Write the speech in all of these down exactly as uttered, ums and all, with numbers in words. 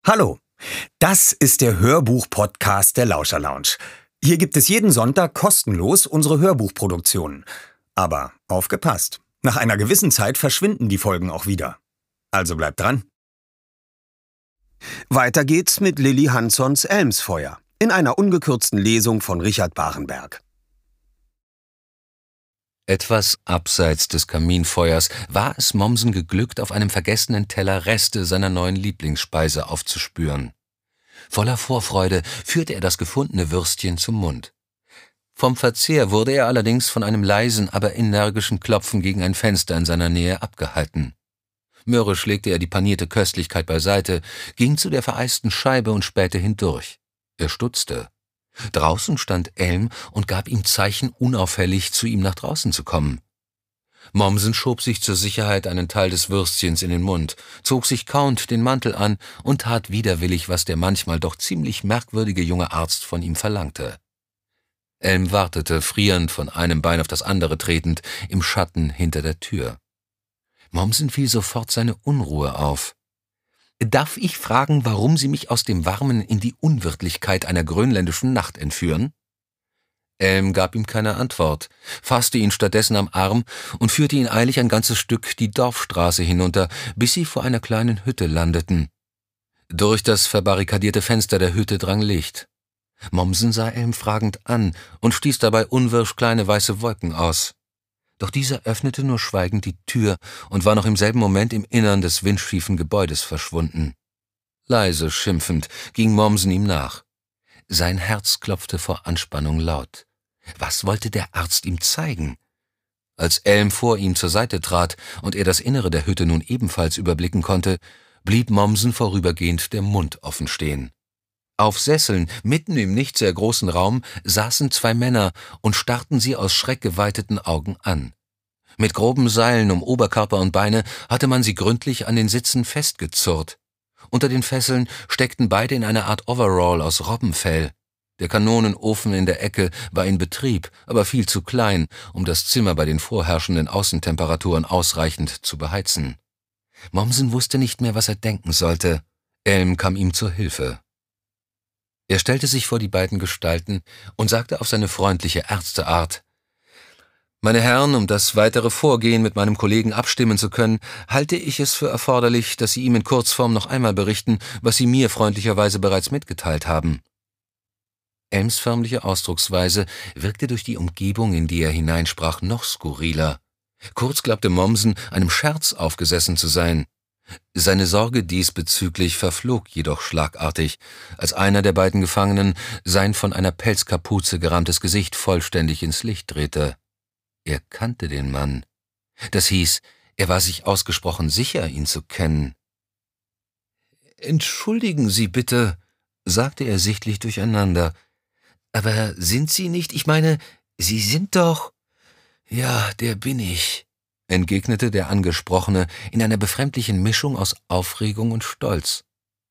Hallo, das ist der Hörbuch-Podcast der Lauscher Lounge. Hier gibt es jeden Sonntag kostenlos unsere Hörbuchproduktionen. Aber aufgepasst, nach einer gewissen Zeit verschwinden die Folgen auch wieder. Also bleibt dran. Weiter geht's mit Lilli Hansons Elmsfeuer in einer ungekürzten Lesung von Richard Barenberg. Etwas abseits des Kaminfeuers war es Mommsen geglückt, auf einem vergessenen Teller Reste seiner neuen Lieblingsspeise aufzuspüren. Voller Vorfreude führte er das gefundene Würstchen zum Mund. Vom Verzehr wurde er allerdings von einem leisen, aber energischen Klopfen gegen ein Fenster in seiner Nähe abgehalten. Mürrisch legte er die panierte Köstlichkeit beiseite, ging zu der vereisten Scheibe und spähte hindurch. Er stutzte. Draußen stand Elm und gab ihm Zeichen, unauffällig zu ihm nach draußen zu kommen. Mommsen schob sich zur Sicherheit einen Teil des Würstchens in den Mund, zog sich kauend den Mantel an und tat widerwillig, was der manchmal doch ziemlich merkwürdige junge Arzt von ihm verlangte. Elm wartete, frierend von einem Bein auf das andere tretend, im Schatten hinter der Tür. Mommsen fiel sofort seine Unruhe auf. »Darf ich fragen, warum Sie mich aus dem Warmen in die Unwirtlichkeit einer grönländischen Nacht entführen?« Elm gab ihm keine Antwort, fasste ihn stattdessen am Arm und führte ihn eilig ein ganzes Stück die Dorfstraße hinunter, bis sie vor einer kleinen Hütte landeten. Durch das verbarrikadierte Fenster der Hütte drang Licht. Mommsen sah Elm fragend an und stieß dabei unwirsch kleine weiße Wolken aus. Doch dieser öffnete nur schweigend die Tür und war noch im selben Moment im Innern des windschiefen Gebäudes verschwunden. Leise schimpfend ging Mommsen ihm nach. Sein Herz klopfte vor Anspannung laut. Was wollte der Arzt ihm zeigen? Als Elm vor ihm zur Seite trat und er das Innere der Hütte nun ebenfalls überblicken konnte, blieb Mommsen vorübergehend der Mund offen stehen. Auf Sesseln, mitten im nicht sehr großen Raum, saßen zwei Männer und starrten sie aus schreckgeweiteten Augen an. Mit groben Seilen um Oberkörper und Beine hatte man sie gründlich an den Sitzen festgezurrt. Unter den Fesseln steckten beide in einer Art Overall aus Robbenfell. Der Kanonenofen in der Ecke war in Betrieb, aber viel zu klein, um das Zimmer bei den vorherrschenden Außentemperaturen ausreichend zu beheizen. Mommsen wusste nicht mehr, was er denken sollte. Elm kam ihm zur Hilfe. Er stellte sich vor die beiden Gestalten und sagte auf seine freundliche Ärzteart: »Meine Herren, um das weitere Vorgehen mit meinem Kollegen abstimmen zu können, halte ich es für erforderlich, dass Sie ihm in Kurzform noch einmal berichten, was Sie mir freundlicherweise bereits mitgeteilt haben.« Elms förmliche Ausdrucksweise wirkte durch die Umgebung, in die er hineinsprach, noch skurriler. Kurz glaubte Mommsen, einem Scherz aufgesessen zu sein. Seine Sorge diesbezüglich verflog jedoch schlagartig, als einer der beiden Gefangenen sein von einer Pelzkapuze gerahmtes Gesicht vollständig ins Licht drehte. Er kannte den Mann. Das hieß, er war sich ausgesprochen sicher, ihn zu kennen. »Entschuldigen Sie bitte«, sagte er sichtlich durcheinander, »aber sind Sie nicht, ich meine, Sie sind doch...« »Ja, der bin ich«, entgegnete der Angesprochene in einer befremdlichen Mischung aus Aufregung und Stolz.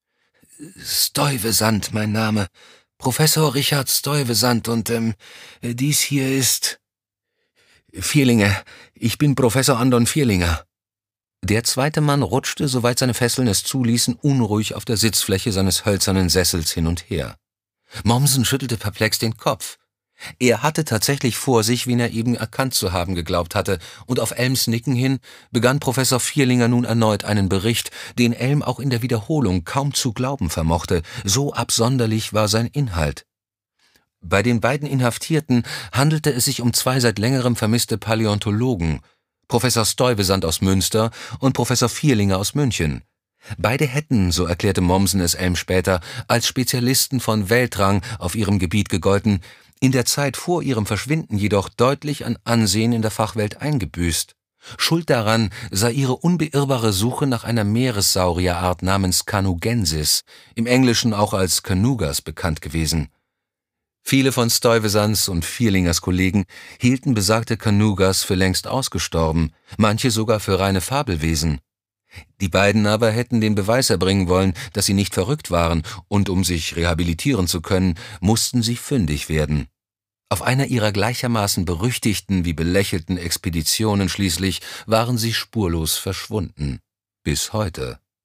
»Stuyvesant, mein Name, Professor Richard Stuyvesant, und ähm, dies hier ist...« »Vierlinger, ich bin Professor Andon Vierlinger.« Der zweite Mann rutschte, soweit seine Fesseln es zuließen, unruhig auf der Sitzfläche seines hölzernen Sessels hin und her. Mommsen schüttelte perplex den Kopf. Er hatte tatsächlich vor sich, wen er eben erkannt zu haben geglaubt hatte, und auf Elms Nicken hin begann Professor Vierlinger nun erneut einen Bericht, den Elm auch in der Wiederholung kaum zu glauben vermochte, so absonderlich war sein Inhalt. Bei den beiden Inhaftierten handelte es sich um zwei seit längerem vermisste Paläontologen, Professor Stuyvesant aus Münster und Professor Vierlinger aus München. Beide hätten, so erklärte Mommsen es Elm später, als Spezialisten von Weltrang auf ihrem Gebiet gegolten, in der Zeit vor ihrem Verschwinden jedoch deutlich an Ansehen in der Fachwelt eingebüßt. Schuld daran sei ihre unbeirrbare Suche nach einer Meeressaurierart namens Canugensis, im Englischen auch als Canugas bekannt gewesen. Viele von Stuyvesants und Vierlingers Kollegen hielten besagte Canugas für längst ausgestorben, manche sogar für reine Fabelwesen. Die beiden aber hätten den Beweis erbringen wollen, dass sie nicht verrückt waren, und um sich rehabilitieren zu können, mussten sie fündig werden. Auf einer ihrer gleichermaßen berüchtigten wie belächelten Expeditionen schließlich waren sie spurlos verschwunden. Bis heute.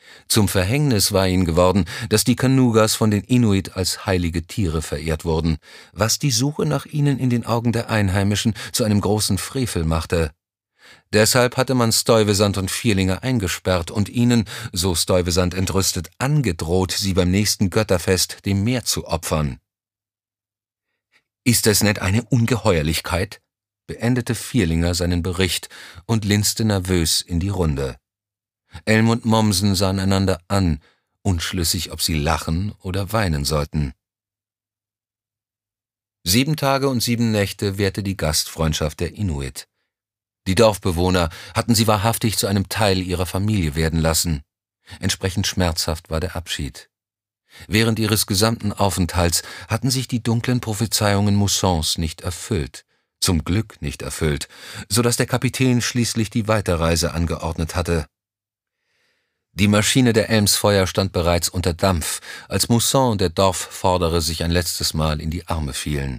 Zum Verhängnis war ihnen geworden, dass die Kanugas von den Inuit als heilige Tiere verehrt wurden, was die Suche nach ihnen in den Augen der Einheimischen zu einem großen Frevel machte. Deshalb hatte man Stuyvesant und Vierlinger eingesperrt und ihnen, so Stuyvesant entrüstet, angedroht, sie beim nächsten Götterfest dem Meer zu opfern. »Ist es nicht eine Ungeheuerlichkeit?« beendete Vierlinger seinen Bericht und linste nervös in die Runde. Elm und Mommsen sahen einander an, unschlüssig, ob sie lachen oder weinen sollten. Sieben Tage und sieben Nächte währte die Gastfreundschaft der Inuit. Die Dorfbewohner hatten sie wahrhaftig zu einem Teil ihrer Familie werden lassen. Entsprechend schmerzhaft war der Abschied. Während ihres gesamten Aufenthalts hatten sich die dunklen Prophezeiungen Moussons nicht erfüllt, zum Glück nicht erfüllt, so dass der Kapitän schließlich die Weiterreise angeordnet hatte. Die Maschine der Elmsfeuer stand bereits unter Dampf, als Mousson und der Dorfvordere sich ein letztes Mal in die Arme fielen.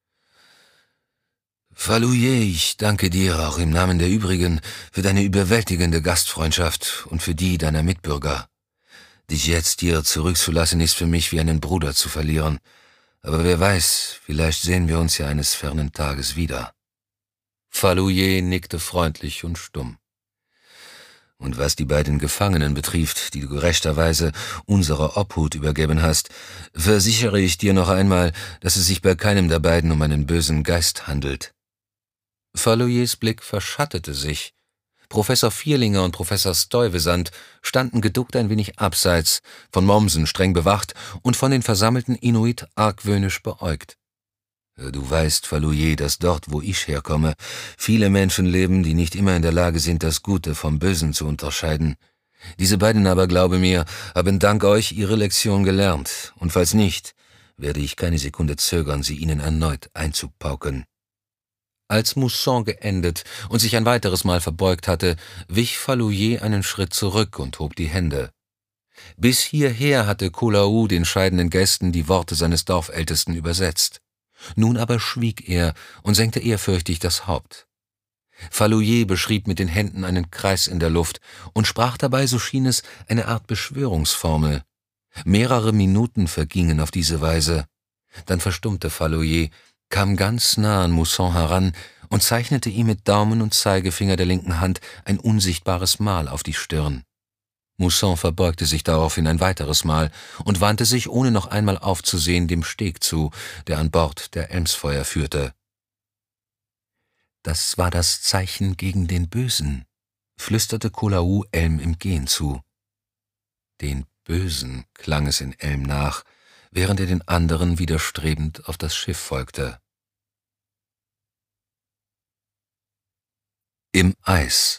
»Fallouillet, ich danke dir auch im Namen der übrigen für deine überwältigende Gastfreundschaft und für die deiner Mitbürger. Dich jetzt hier zurückzulassen ist für mich wie einen Bruder zu verlieren. Aber wer weiß, vielleicht sehen wir uns ja eines fernen Tages wieder.« Fallouillet nickte freundlich und stumm. »Und was die beiden Gefangenen betrifft, die du gerechterweise unserer Obhut übergeben hast, versichere ich dir noch einmal, dass es sich bei keinem der beiden um einen bösen Geist handelt.« Fallouillets Blick verschattete sich. Professor Vierlinger und Professor Stuyvesant standen geduckt ein wenig abseits, von Mommsen streng bewacht und von den versammelten Inuit argwöhnisch beäugt. »Du weißt, Fallouillet, dass dort, wo ich herkomme, viele Menschen leben, die nicht immer in der Lage sind, das Gute vom Bösen zu unterscheiden. Diese beiden aber, glaube mir, haben dank euch ihre Lektion gelernt, und falls nicht, werde ich keine Sekunde zögern, sie ihnen erneut einzupauken.« Als Mousson geendet und sich ein weiteres Mal verbeugt hatte, wich Fallouillet einen Schritt zurück und hob die Hände. Bis hierher hatte Coulau den scheidenden Gästen die Worte seines Dorfältesten übersetzt. Nun aber schwieg er und senkte ehrfürchtig das Haupt. Fallouillet beschrieb mit den Händen einen Kreis in der Luft und sprach dabei, so schien es, eine Art Beschwörungsformel. Mehrere Minuten vergingen auf diese Weise. Dann verstummte Fallouillet, kam ganz nah an Mousson heran und zeichnete ihm mit Daumen und Zeigefinger der linken Hand ein unsichtbares Mal auf die Stirn. Mousson verbeugte sich daraufhin ein weiteres Mal und wandte sich, ohne noch einmal aufzusehen, dem Steg zu, der an Bord der Elmsfeuer führte. »Das war das Zeichen gegen den Bösen«, flüsterte Coulau Elm im Gehen zu. »Den Bösen«, klang es in Elm nach, während er den anderen widerstrebend auf das Schiff folgte. Im Eis.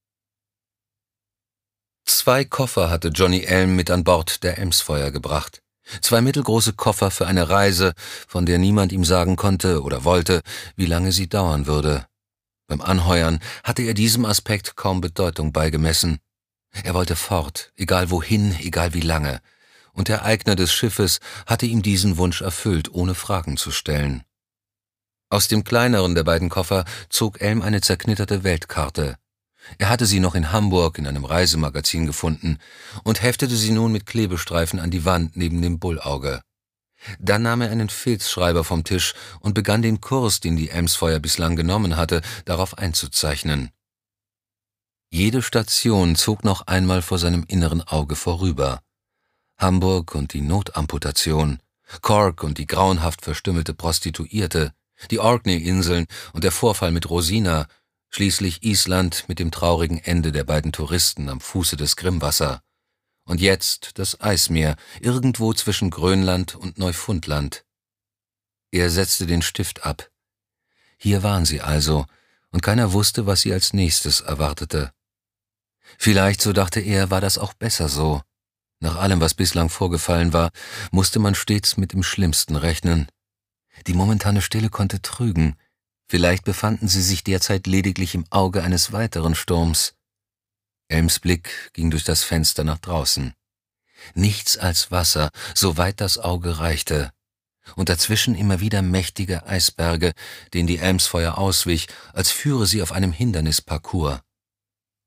Zwei Koffer hatte Johnny Elm mit an Bord der Elmsfeuer gebracht. Zwei mittelgroße Koffer für eine Reise, von der niemand ihm sagen konnte oder wollte, wie lange sie dauern würde. Beim Anheuern hatte er diesem Aspekt kaum Bedeutung beigemessen. Er wollte fort, egal wohin, egal wie lange, und der Eigner des Schiffes hatte ihm diesen Wunsch erfüllt, ohne Fragen zu stellen. Aus dem kleineren der beiden Koffer zog Elm eine zerknitterte Weltkarte. Er hatte sie noch in Hamburg in einem Reisemagazin gefunden und heftete sie nun mit Klebestreifen an die Wand neben dem Bullauge. Dann nahm er einen Filzschreiber vom Tisch und begann den Kurs, den die Elmsfeuer bislang genommen hatte, darauf einzuzeichnen. Jede Station zog noch einmal vor seinem inneren Auge vorüber. Hamburg und die Notamputation, Cork und die grauenhaft verstümmelte Prostituierte, die Orkney-Inseln und der Vorfall mit Rosina, schließlich Island mit dem traurigen Ende der beiden Touristen am Fuße des Grimmwasser. Und jetzt das Eismeer, irgendwo zwischen Grönland und Neufundland. Er setzte den Stift ab. Hier waren sie also, und keiner wusste, was sie als nächstes erwartete. Vielleicht, so dachte er, war das auch besser so. Nach allem, was bislang vorgefallen war, musste man stets mit dem Schlimmsten rechnen. Die momentane Stille konnte trügen. Vielleicht befanden sie sich derzeit lediglich im Auge eines weiteren Sturms. Elms Blick ging durch das Fenster nach draußen. Nichts als Wasser, soweit das Auge reichte. Und dazwischen immer wieder mächtige Eisberge, denen die Elmsfeuer auswich, als führe sie auf einem Hindernisparcours.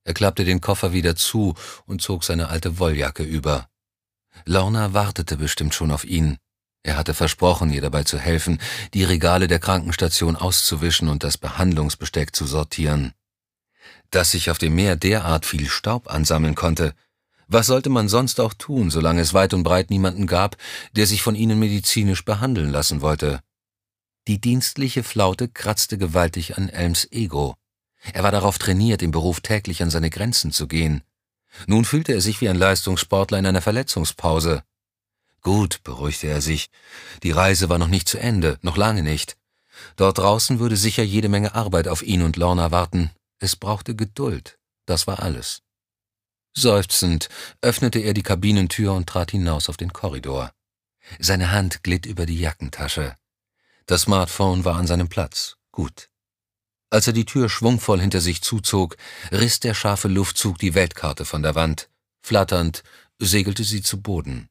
Er klappte den Koffer wieder zu und zog seine alte Wolljacke über. Lorna wartete bestimmt schon auf ihn. Er hatte versprochen, ihr dabei zu helfen, die Regale der Krankenstation auszuwischen und das Behandlungsbesteck zu sortieren. Dass sich auf dem Meer derart viel Staub ansammeln konnte, was sollte man sonst auch tun, solange es weit und breit niemanden gab, der sich von ihnen medizinisch behandeln lassen wollte? Die dienstliche Flaute kratzte gewaltig an Elms Ego. Er war darauf trainiert, im Beruf täglich an seine Grenzen zu gehen. Nun fühlte er sich wie ein Leistungssportler in einer Verletzungspause. Gut, beruhigte er sich. Die Reise war noch nicht zu Ende, noch lange nicht. Dort draußen würde sicher jede Menge Arbeit auf ihn und Lorna warten. Es brauchte Geduld. Das war alles. Seufzend öffnete er die Kabinentür und trat hinaus auf den Korridor. Seine Hand glitt über die Jackentasche. Das Smartphone war an seinem Platz. Gut. Als er die Tür schwungvoll hinter sich zuzog, riss der scharfe Luftzug die Weltkarte von der Wand. Flatternd segelte sie zu Boden.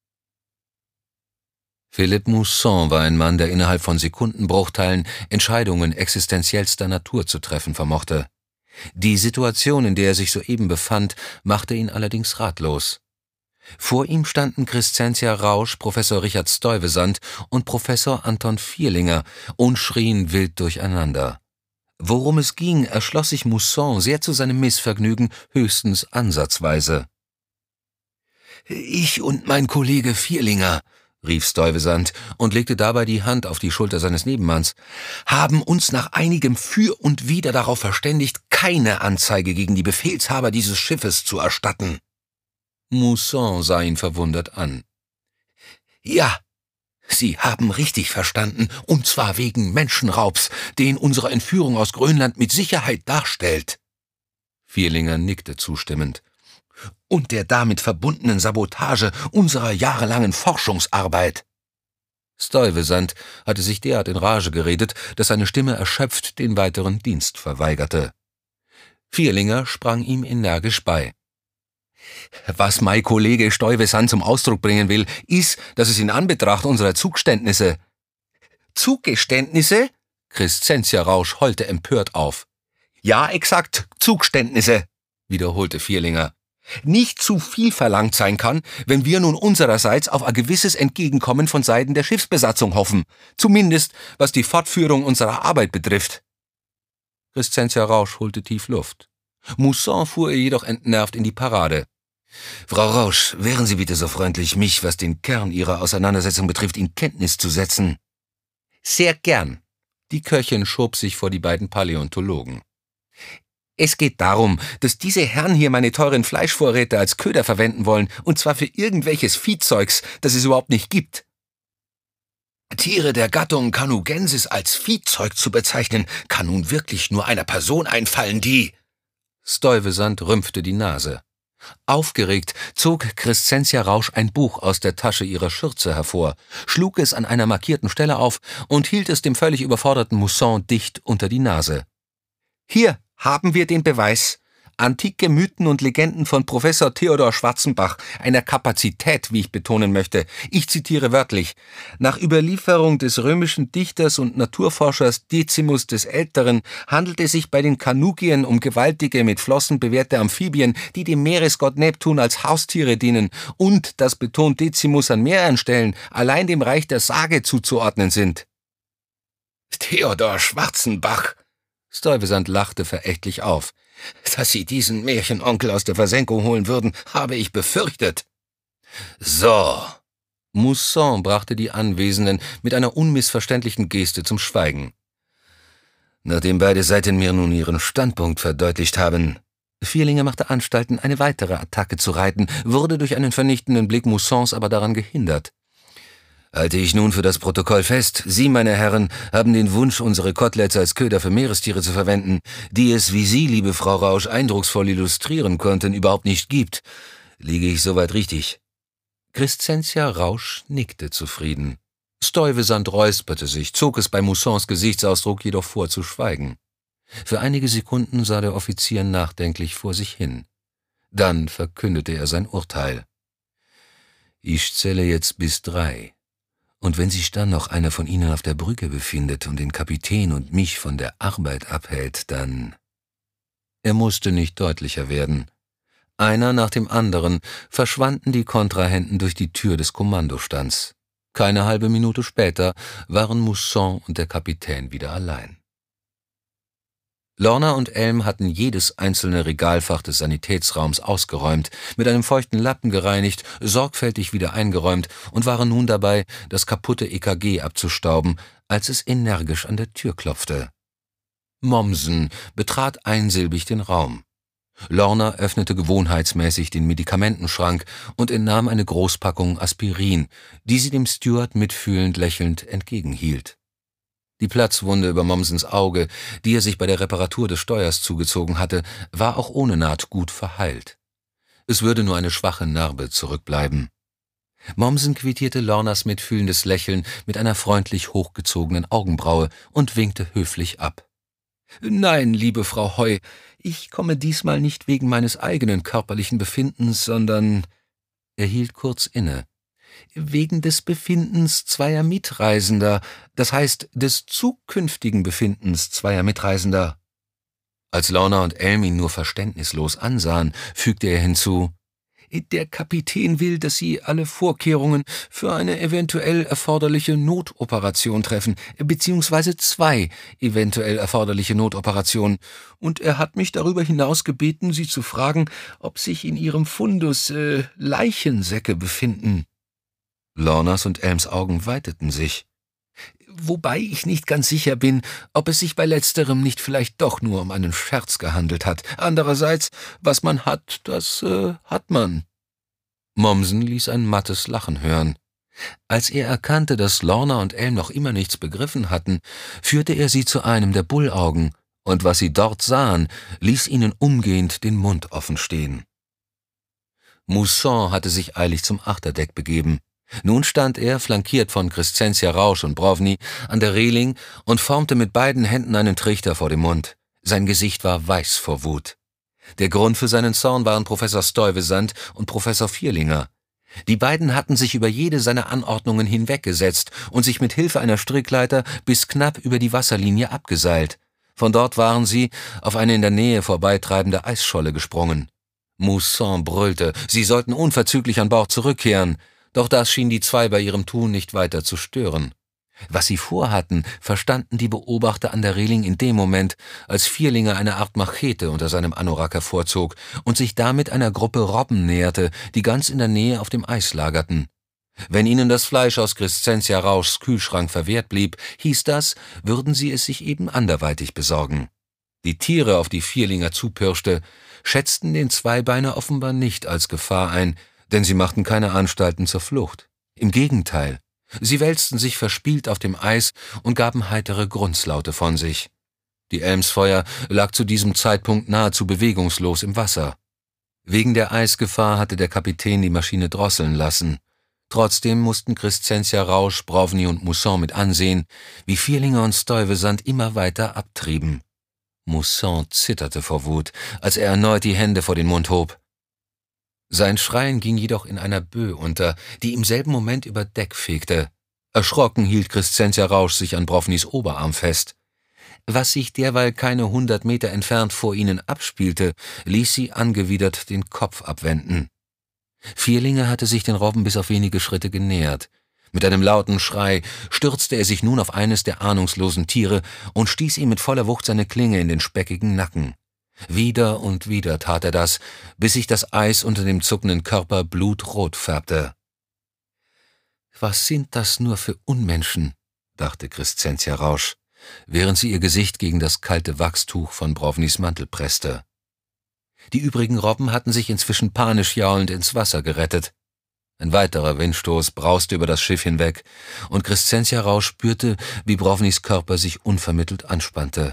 Philippe Mousson war ein Mann, der innerhalb von Sekundenbruchteilen Entscheidungen existenziellster Natur zu treffen vermochte. Die Situation, in der er sich soeben befand, machte ihn allerdings ratlos. Vor ihm standen Crescentia Rausch, Professor Richard Stuyvesant und Professor Anton Vierlinger und schrien wild durcheinander. Worum es ging, erschloss sich Mousson sehr zu seinem Missvergnügen höchstens ansatzweise. »Ich und mein Kollege Vierlinger«, rief Stuyvesant und legte dabei die Hand auf die Schulter seines Nebenmanns, »haben uns nach einigem Für und Wider darauf verständigt, keine Anzeige gegen die Befehlshaber dieses Schiffes zu erstatten.« Mousson sah ihn verwundert an. »Ja, Sie haben richtig verstanden, und zwar wegen Menschenraubs, den unsere Entführung aus Grönland mit Sicherheit darstellt.« Vierlinger nickte zustimmend. »Und der damit verbundenen Sabotage unserer jahrelangen Forschungsarbeit.« Stuyvesant hatte sich derart in Rage geredet, dass seine Stimme erschöpft den weiteren Dienst verweigerte. Vierlinger sprang ihm energisch bei. »Was mein Kollege Stuyvesant zum Ausdruck bringen will, ist, dass es in Anbetracht unserer Zugeständnisse...« »Zugeständnisse?« Crescentia Rausch heulte empört auf. »Ja, exakt, Zugeständnisse«, wiederholte Vierlinger. »Nicht zu viel verlangt sein kann, wenn wir nun unsererseits auf ein gewisses Entgegenkommen von Seiten der Schiffsbesatzung hoffen, zumindest was die Fortführung unserer Arbeit betrifft.« Crescentia Rausch holte tief Luft. Mousson fuhr ihr jedoch entnervt in die Parade. »Frau Rausch, wären Sie bitte so freundlich, mich, was den Kern Ihrer Auseinandersetzung betrifft, in Kenntnis zu setzen?« »Sehr gern.« Die Köchin schob sich vor die beiden Paläontologen. »Es geht darum, dass diese Herren hier meine teuren Fleischvorräte als Köder verwenden wollen, und zwar für irgendwelches Viehzeugs, das es überhaupt nicht gibt.« »Tiere der Gattung Canugensis als Viehzeug zu bezeichnen, kann nun wirklich nur einer Person einfallen, die...« Stuyvesant rümpfte die Nase. Aufgeregt zog Crescentia Rausch ein Buch aus der Tasche ihrer Schürze hervor, schlug es an einer markierten Stelle auf und hielt es dem völlig überforderten Mousson dicht unter die Nase. »Hier haben wir den Beweis. Antike Mythen und Legenden von Professor Theodor Schwarzenbach, einer Kapazität, wie ich betonen möchte. Ich zitiere wörtlich. Nach Überlieferung des römischen Dichters und Naturforschers Decimus des Älteren handelt es sich bei den Kanugien um gewaltige, mit Flossen bewehrte Amphibien, die dem Meeresgott Neptun als Haustiere dienen und, das betont Decimus an mehreren Stellen, allein dem Reich der Sage zuzuordnen sind.« »Theodor Schwarzenbach«, Stuyvesant lachte verächtlich auf. »Dass Sie diesen Märchenonkel aus der Versenkung holen würden, habe ich befürchtet.« »So.« Mousson brachte die Anwesenden mit einer unmissverständlichen Geste zum Schweigen. »Nachdem beide Seiten mir nun ihren Standpunkt verdeutlicht haben...« Vierlinger machte Anstalten, eine weitere Attacke zu reiten, wurde durch einen vernichtenden Blick Moussons aber daran gehindert. »Halte ich nun für das Protokoll fest, Sie, meine Herren, haben den Wunsch, unsere Koteletts als Köder für Meerestiere zu verwenden, die es, wie Sie, liebe Frau Rausch, eindrucksvoll illustrieren konnten, überhaupt nicht gibt. Liege ich soweit richtig?« Crescentia Rausch nickte zufrieden. Stuyvesant räusperte sich, zog es bei Moussons Gesichtsausdruck jedoch vor, zu schweigen. Für einige Sekunden sah der Offizier nachdenklich vor sich hin. Dann verkündete er sein Urteil. »Ich zähle jetzt bis drei. Und wenn sich dann noch einer von Ihnen auf der Brücke befindet und den Kapitän und mich von der Arbeit abhält, dann...« Er musste nicht deutlicher werden. Einer nach dem anderen verschwanden die Kontrahenten durch die Tür des Kommandostands. Keine halbe Minute später waren Mousson und der Kapitän wieder allein. Lorna und Elm hatten jedes einzelne Regalfach des Sanitätsraums ausgeräumt, mit einem feuchten Lappen gereinigt, sorgfältig wieder eingeräumt und waren nun dabei, das kaputte E K G abzustauben, als es energisch an der Tür klopfte. Mommsen betrat einsilbig den Raum. Lorna öffnete gewohnheitsmäßig den Medikamentenschrank und entnahm eine Großpackung Aspirin, die sie dem Steward mitfühlend lächelnd entgegenhielt. Die Platzwunde über Mommsens Auge, die er sich bei der Reparatur des Steuers zugezogen hatte, war auch ohne Naht gut verheilt. Es würde nur eine schwache Narbe zurückbleiben. Mommsen quittierte Lornas mitfühlendes Lächeln mit einer freundlich hochgezogenen Augenbraue und winkte höflich ab. »Nein, liebe Frau Heu, ich komme diesmal nicht wegen meines eigenen körperlichen Befindens, sondern...« Er hielt kurz inne. »Wegen des Befindens zweier Mitreisender, das heißt des zukünftigen Befindens zweier Mitreisender.« Als Lorna und Elm ihn nur verständnislos ansahen, fügte er hinzu, »Der Kapitän will, dass Sie alle Vorkehrungen für eine eventuell erforderliche Notoperation treffen, beziehungsweise zwei eventuell erforderliche Notoperationen. Und er hat mich darüber hinaus gebeten, Sie zu fragen, ob sich in Ihrem Fundus äh, Leichensäcke befinden.« Lornas und Elms Augen weiteten sich. »Wobei ich nicht ganz sicher bin, ob es sich bei letzterem nicht vielleicht doch nur um einen Scherz gehandelt hat. Andererseits, was man hat, das äh, hat man.« Mommsen ließ ein mattes Lachen hören. Als er erkannte, dass Lorna und Elm noch immer nichts begriffen hatten, führte er sie zu einem der Bullaugen, und was sie dort sahen, ließ ihnen umgehend den Mund offen stehen. Mousson hatte sich eilig zum Achterdeck begeben. Nun stand er, flankiert von Crescentia Rausch und Brovny, an der Reling und formte mit beiden Händen einen Trichter vor dem Mund. Sein Gesicht war weiß vor Wut. Der Grund für seinen Zorn waren Professor Stuyvesant und Professor Vierlinger. Die beiden hatten sich über jede seiner Anordnungen hinweggesetzt und sich mit Hilfe einer Strickleiter bis knapp über die Wasserlinie abgeseilt. Von dort waren sie auf eine in der Nähe vorbeitreibende Eisscholle gesprungen. Mousson brüllte, sie sollten unverzüglich an Bord zurückkehren. Doch das schien die zwei bei ihrem Tun nicht weiter zu stören. Was sie vorhatten, verstanden die Beobachter an der Reling in dem Moment, als Vierlinger eine Art Machete unter seinem Anorak hervorzog und sich damit einer Gruppe Robben näherte, die ganz in der Nähe auf dem Eis lagerten. Wenn ihnen das Fleisch aus Crescentia Rauschs Kühlschrank verwehrt blieb, hieß das, würden sie es sich eben anderweitig besorgen. Die Tiere, auf die Vierlinger zupirschte, schätzten den Zweibeiner offenbar nicht als Gefahr ein, denn sie machten keine Anstalten zur Flucht. Im Gegenteil, sie wälzten sich verspielt auf dem Eis und gaben heitere Grunzlaute von sich. Die Elmsfeuer lag zu diesem Zeitpunkt nahezu bewegungslos im Wasser. Wegen der Eisgefahr hatte der Kapitän die Maschine drosseln lassen. Trotzdem mussten Crescentia Rausch, Brovny und Mousson mit ansehen, wie Vierlinger und Stuyvesant immer weiter abtrieben. Mousson zitterte vor Wut, als er erneut die Hände vor den Mund hob. Sein Schreien ging jedoch in einer Böe unter, die im selben Moment über Deck fegte. Erschrocken hielt Crescentia Rausch sich an Brovnys Oberarm fest. Was sich derweil keine hundert Meter entfernt vor ihnen abspielte, ließ sie angewidert den Kopf abwenden. Vierlinger hatte sich den Robben bis auf wenige Schritte genähert. Mit einem lauten Schrei stürzte er sich nun auf eines der ahnungslosen Tiere und stieß ihm mit voller Wucht seine Klinge in den speckigen Nacken. Wieder und wieder tat er das, bis sich das Eis unter dem zuckenden Körper blutrot färbte. »Was sind das nur für Unmenschen?« dachte Crescentia Rausch, während sie ihr Gesicht gegen das kalte Wachstuch von Brovnys Mantel presste. Die übrigen Robben hatten sich inzwischen panisch jaulend ins Wasser gerettet. Ein weiterer Windstoß brauste über das Schiff hinweg, und Crescentia Rausch spürte, wie Brovnys Körper sich unvermittelt anspannte.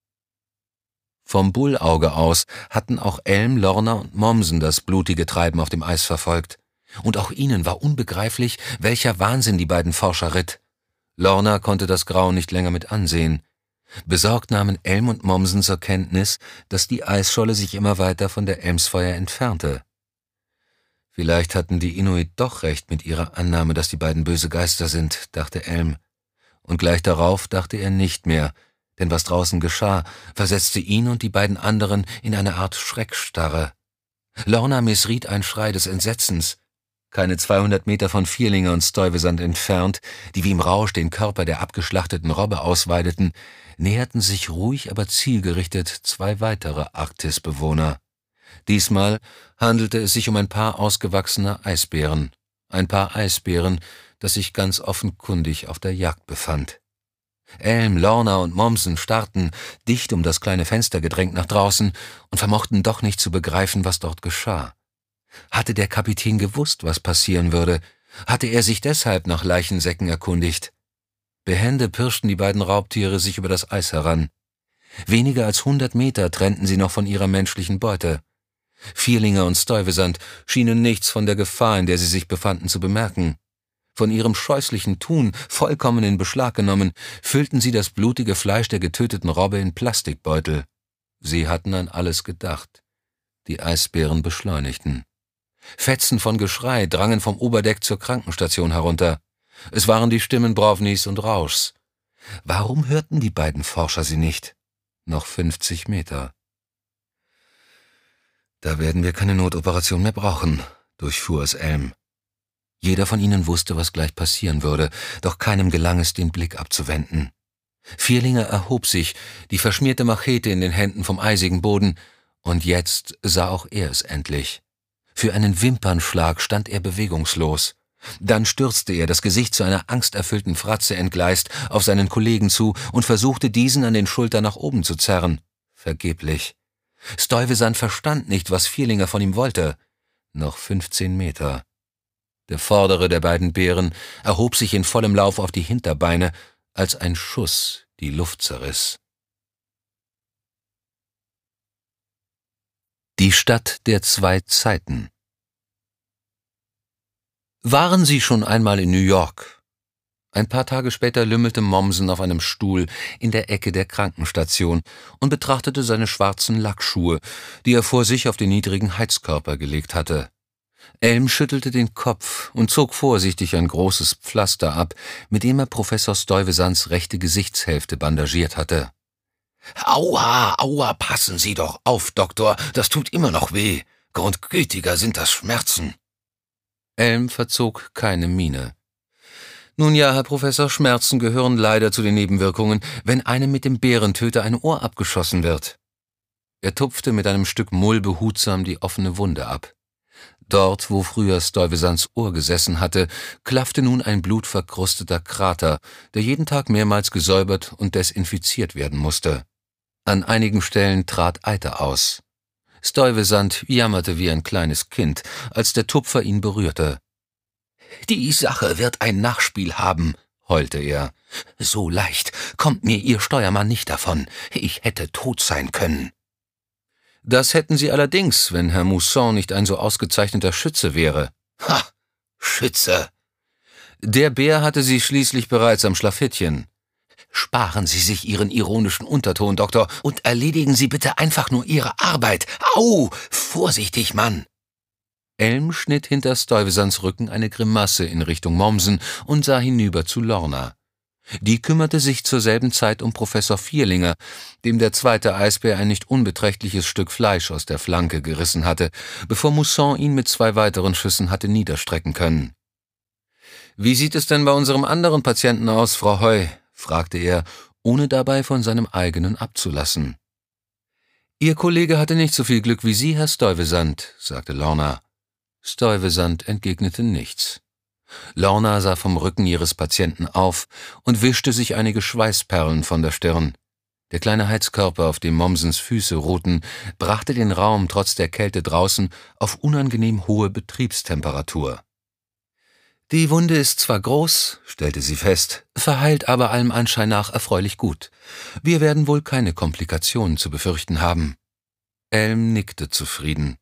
Vom Bullauge aus hatten auch Elm, Lorna und Mommsen das blutige Treiben auf dem Eis verfolgt. Und auch ihnen war unbegreiflich, welcher Wahnsinn die beiden Forscher ritt. Lorna konnte das Grauen nicht länger mit ansehen. Besorgt nahmen Elm und Mommsen zur Kenntnis, dass die Eisscholle sich immer weiter von der Elmsfeuer entfernte. Vielleicht hatten die Inuit doch recht mit ihrer Annahme, dass die beiden böse Geister sind, dachte Elm. Und gleich darauf dachte er nicht mehr, Denn was draußen geschah, versetzte ihn und die beiden anderen in eine Art Schreckstarre. Lorna missriet ein Schrei des Entsetzens. Keine zweihundert Meter von Vierlinger und Stuyvesant entfernt, die wie im Rausch den Körper der abgeschlachteten Robbe ausweideten, näherten sich ruhig, aber zielgerichtet zwei weitere Arktisbewohner. Diesmal handelte es sich um ein Paar ausgewachsener Eisbären. Ein Paar Eisbären, das sich ganz offenkundig auf der Jagd befand. Elm, Lorna und Mommsen starrten, dicht um das kleine Fenster gedrängt, nach draußen und vermochten doch nicht zu begreifen, was dort geschah. Hatte der Kapitän gewusst, was passieren würde? Hatte er sich deshalb nach Leichensäcken erkundigt? Behende pirschten die beiden Raubtiere sich über das Eis heran. Weniger als hundert Meter trennten sie noch von ihrer menschlichen Beute. Vierlinger und Stuyvesant schienen nichts von der Gefahr, in der sie sich befanden, zu bemerken. Von ihrem scheußlichen Tun vollkommen in Beschlag genommen, füllten sie das blutige Fleisch der getöteten Robbe in Plastikbeutel. Sie hatten an alles gedacht. Die Eisbären beschleunigten. Fetzen von Geschrei drangen vom Oberdeck zur Krankenstation herunter. Es waren die Stimmen Brovnys und Rauschs. Warum hörten die beiden Forscher sie nicht? Noch fünfzig Meter. »Da werden wir keine Notoperation mehr brauchen«, durchfuhr es Elm. Jeder von ihnen wusste, was gleich passieren würde, doch keinem gelang es, den Blick abzuwenden. Vierlinger erhob sich, die verschmierte Machete in den Händen vom eisigen Boden, und jetzt sah auch er es endlich. Für einen Wimpernschlag stand er bewegungslos. Dann stürzte er, das Gesicht zu einer angsterfüllten Fratze entgleist, auf seinen Kollegen zu und versuchte, diesen an den Schultern nach oben zu zerren. Vergeblich. Stuyvesant verstand nicht, was Vierlinger von ihm wollte. Noch fünfzehn Meter. Der vordere der beiden Bären erhob sich in vollem Lauf auf die Hinterbeine, als ein Schuss die Luft zerriss. Die Stadt der zwei Zeiten. Waren Sie schon einmal in New York? Ein paar Tage später lümmelte Mommsen auf einem Stuhl in der Ecke der Krankenstation und betrachtete seine schwarzen Lackschuhe, die er vor sich auf den niedrigen Heizkörper gelegt hatte. Elm schüttelte den Kopf und zog vorsichtig ein großes Pflaster ab, mit dem er Professor Stuyvesants rechte Gesichtshälfte bandagiert hatte. »Aua, aua, passen Sie doch auf, Doktor, das tut immer noch weh. Grundgütiger sind das Schmerzen.« Elm verzog keine Miene. »Nun ja, Herr Professor, Schmerzen gehören leider zu den Nebenwirkungen, wenn einem mit dem Bärentöter ein Ohr abgeschossen wird.« Er tupfte mit einem Stück Mull behutsam die offene Wunde ab. Dort, wo früher Stuyvesants Ohr gesessen hatte, klaffte nun ein blutverkrusteter Krater, der jeden Tag mehrmals gesäubert und desinfiziert werden musste. An einigen Stellen trat Eiter aus. Stuyvesant jammerte wie ein kleines Kind, als der Tupfer ihn berührte. »Die Sache wird ein Nachspiel haben«, heulte er. »So leicht kommt mir Ihr Steuermann nicht davon. Ich hätte tot sein können.« »Das hätten Sie allerdings, wenn Herr Mousson nicht ein so ausgezeichneter Schütze wäre.« »Ha, Schütze!« »Der Bär hatte Sie schließlich bereits am Schlafittchen.« »Sparen Sie sich Ihren ironischen Unterton, Doktor, und erledigen Sie bitte einfach nur Ihre Arbeit. Au! Vorsichtig, Mann!« Elm schnitt hinter Stuyvesants Rücken eine Grimasse in Richtung Mommsen und sah hinüber zu Lorna. Die kümmerte sich zur selben Zeit um Professor Vierlinger, dem der zweite Eisbär ein nicht unbeträchtliches Stück Fleisch aus der Flanke gerissen hatte, bevor Mousson ihn mit zwei weiteren Schüssen hatte niederstrecken können. »Wie sieht es denn bei unserem anderen Patienten aus, Frau Heu?« fragte er, ohne dabei von seinem eigenen abzulassen. »Ihr Kollege hatte nicht so viel Glück wie Sie, Herr Stuyvesant«, sagte Lorna. Stuyvesant entgegnete nichts. Lorna sah vom Rücken ihres Patienten auf und wischte sich einige Schweißperlen von der Stirn. Der kleine Heizkörper, auf dem Mommsens Füße ruhten, brachte den Raum trotz der Kälte draußen auf unangenehm hohe Betriebstemperatur. »Die Wunde ist zwar groß«, stellte sie fest, »verheilt aber allem Anschein nach erfreulich gut. Wir werden wohl keine Komplikationen zu befürchten haben.« Elm nickte zufrieden.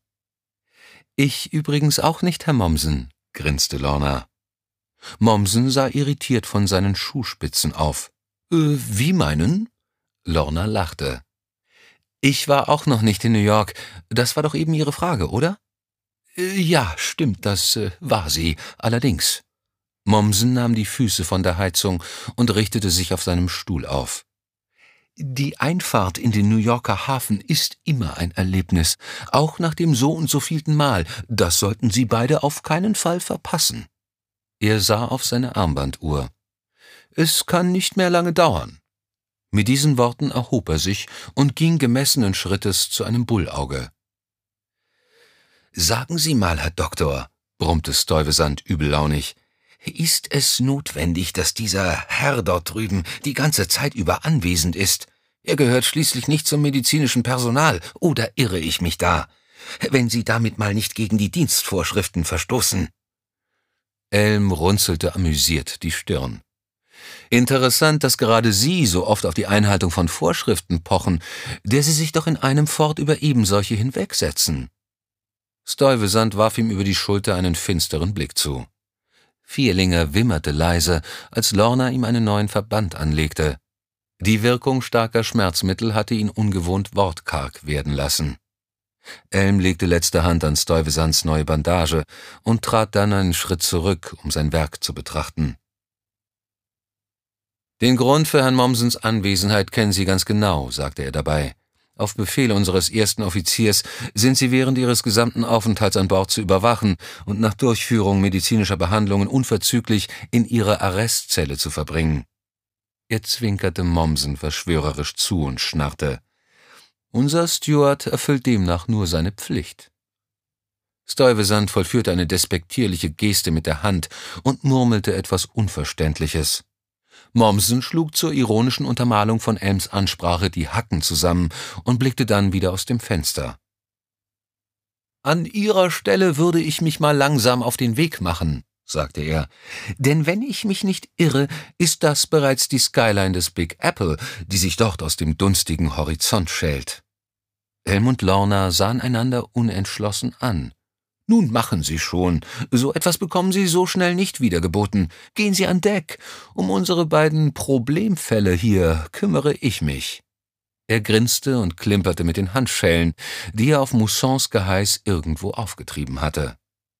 »Ich übrigens auch nicht, Herr Mommsen«, grinste Lorna. Mommsen sah irritiert von seinen Schuhspitzen auf. »Äh, wie meinen?« Lorna lachte. »Ich war auch noch nicht in New York. Das war doch eben Ihre Frage, oder?« äh, »Ja, stimmt, das äh, war sie, allerdings.« Mommsen nahm die Füße von der Heizung und richtete sich auf seinem Stuhl auf. Die Einfahrt in den New Yorker Hafen ist immer ein Erlebnis, auch nach dem so und so vielten Mal. Das sollten Sie beide auf keinen Fall verpassen. Er sah auf seine Armbanduhr. »Es kann nicht mehr lange dauern.« Mit diesen Worten erhob er sich und ging gemessenen Schrittes zu einem Bullauge. »Sagen Sie mal, Herr Doktor«, brummte Stuyvesant übellaunig, »ist es notwendig, dass dieser Herr dort drüben die ganze Zeit über anwesend ist? Er gehört schließlich nicht zum medizinischen Personal, oder irre ich mich da? Wenn Sie damit mal nicht gegen die Dienstvorschriften verstoßen.« Elm runzelte amüsiert die Stirn. »Interessant, dass gerade Sie so oft auf die Einhaltung von Vorschriften pochen, der Sie sich doch in einem fort über ebensolche hinwegsetzen.« Stuyvesant warf ihm über die Schulter einen finsteren Blick zu. Vierlinger wimmerte leise, als Lorna ihm einen neuen Verband anlegte. Die Wirkung starker Schmerzmittel hatte ihn ungewohnt wortkarg werden lassen. Elm legte letzte Hand an Stuyvesants neue Bandage und trat dann einen Schritt zurück, um sein Werk zu betrachten. »Den Grund für Herrn Mommsens Anwesenheit kennen Sie ganz genau«, sagte er dabei. »Auf Befehl unseres ersten Offiziers sind Sie während Ihres gesamten Aufenthalts an Bord zu überwachen und nach Durchführung medizinischer Behandlungen unverzüglich in Ihre Arrestzelle zu verbringen.« Er zwinkerte Mommsen verschwörerisch zu und schnarrte. »Unser Steward erfüllt demnach nur seine Pflicht.« Stuyvesant vollführte eine despektierliche Geste mit der Hand und murmelte etwas Unverständliches. Mommsen schlug zur ironischen Untermalung von Elms Ansprache die Hacken zusammen und blickte dann wieder aus dem Fenster. »An Ihrer Stelle würde ich mich mal langsam auf den Weg machen«, sagte er, »denn wenn ich mich nicht irre, ist das bereits die Skyline des Big Apple, die sich dort aus dem dunstigen Horizont schält.« Elm und Lorna sahen einander unentschlossen an. »Nun machen Sie schon. So etwas bekommen Sie so schnell nicht wiedergeboten. Gehen Sie an Deck. Um unsere beiden Problemfälle hier kümmere ich mich.« Er grinste und klimperte mit den Handschellen, die er auf Moussons Geheiß irgendwo aufgetrieben hatte.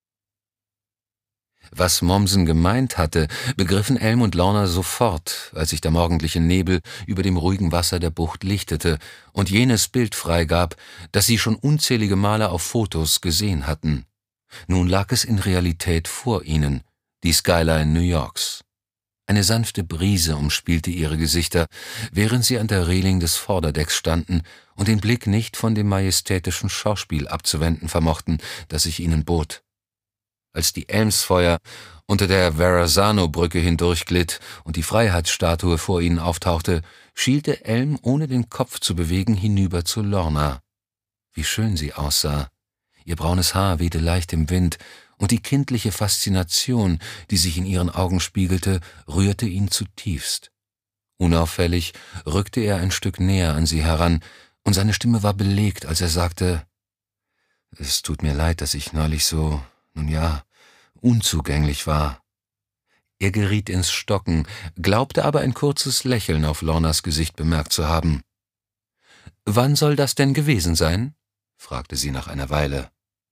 Was Mommsen gemeint hatte, begriffen Elm und Lorna sofort, als sich der morgendliche Nebel über dem ruhigen Wasser der Bucht lichtete und jenes Bild freigab, das sie schon unzählige Male auf Fotos gesehen hatten. Nun lag es in Realität vor ihnen, die Skyline New Yorks. Eine sanfte Brise umspielte ihre Gesichter, während sie an der Reling des Vorderdecks standen und den Blick nicht von dem majestätischen Schauspiel abzuwenden vermochten, das sich ihnen bot. Als die Elmsfeuer unter der Verrazano-Brücke hindurchglitt und die Freiheitsstatue vor ihnen auftauchte, schielte Elm, ohne den Kopf zu bewegen, hinüber zu Lorna. Wie schön sie aussah. Ihr braunes Haar wehte leicht im Wind, und die kindliche Faszination, die sich in ihren Augen spiegelte, rührte ihn zutiefst. Unauffällig rückte er ein Stück näher an sie heran, und seine Stimme war belegt, als er sagte, »Es tut mir leid, dass ich neulich so, nun ja, unzugänglich war.« Er geriet ins Stocken, glaubte aber ein kurzes Lächeln auf Lornas Gesicht bemerkt zu haben. »Wann soll das denn gewesen sein?« fragte sie nach einer Weile.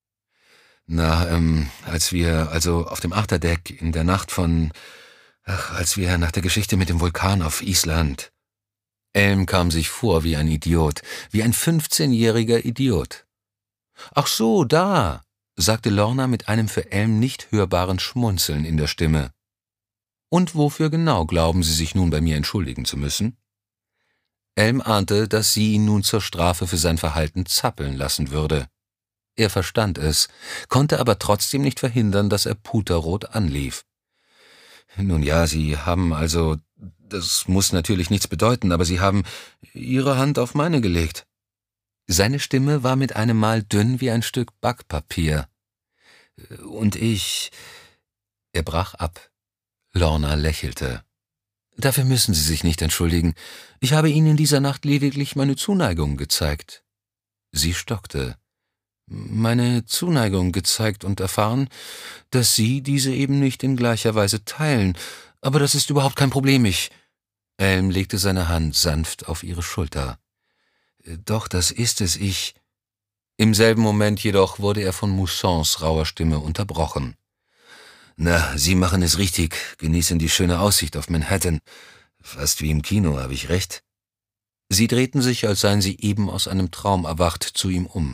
»Na, ähm, als wir, also auf dem Achterdeck in der Nacht von, ach, als wir nach der Geschichte mit dem Vulkan auf Island.« Elm kam sich vor wie ein Idiot, wie ein fünfzehnjähriger Idiot. »Ach so, da«, sagte Lorna mit einem für Elm nicht hörbaren Schmunzeln in der Stimme. »Und wofür genau glauben Sie sich nun bei mir entschuldigen zu müssen?« Elm ahnte, dass sie ihn nun zur Strafe für sein Verhalten zappeln lassen würde. Er verstand es, konnte aber trotzdem nicht verhindern, dass er puterrot anlief. »Nun ja, Sie haben also, das muss natürlich nichts bedeuten, aber Sie haben Ihre Hand auf meine gelegt.« Seine Stimme war mit einem Mal dünn wie ein Stück Backpapier. »Und ich...« Er brach ab. Lorna lächelte. »Dafür müssen Sie sich nicht entschuldigen. Ich habe Ihnen in dieser Nacht lediglich meine Zuneigung gezeigt.« Sie stockte. »Meine Zuneigung gezeigt und erfahren, dass Sie diese eben nicht in gleicher Weise teilen. Aber das ist überhaupt kein Problem, ich...« Elm legte seine Hand sanft auf ihre Schulter. »Doch, das ist es, ich...« Im selben Moment jedoch wurde er von Moussons rauer Stimme unterbrochen. »Na, Sie machen es richtig, genießen die schöne Aussicht auf Manhattan. Fast wie im Kino, habe ich recht?« Sie drehten sich, als seien sie eben aus einem Traum erwacht, zu ihm um.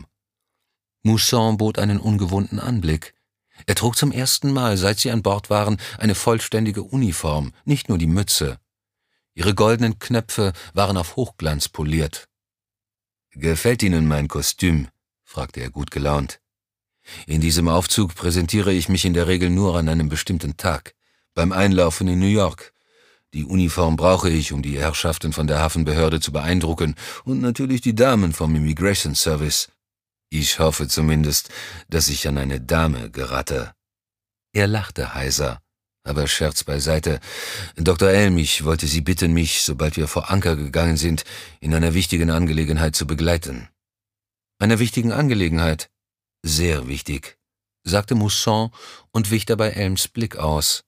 Mousson bot einen ungewohnten Anblick. Er trug zum ersten Mal, seit sie an Bord waren, eine vollständige Uniform, nicht nur die Mütze. Ihre goldenen Knöpfe waren auf Hochglanz poliert. »Gefällt Ihnen mein Kostüm?« fragte er gut gelaunt. »In diesem Aufzug präsentiere ich mich in der Regel nur an einem bestimmten Tag, beim Einlaufen in New York. Die Uniform brauche ich, um die Herrschaften von der Hafenbehörde zu beeindrucken und natürlich die Damen vom Immigration Service. Ich hoffe zumindest, dass ich an eine Dame gerate.« Er lachte heiser. »Aber Scherz beiseite. Doktor Elm, ich wollte Sie bitten, mich, sobald wir vor Anker gegangen sind, in einer wichtigen Angelegenheit zu begleiten.« »Einer wichtigen Angelegenheit?« »Sehr wichtig«, sagte Mousson und wich dabei Elms Blick aus.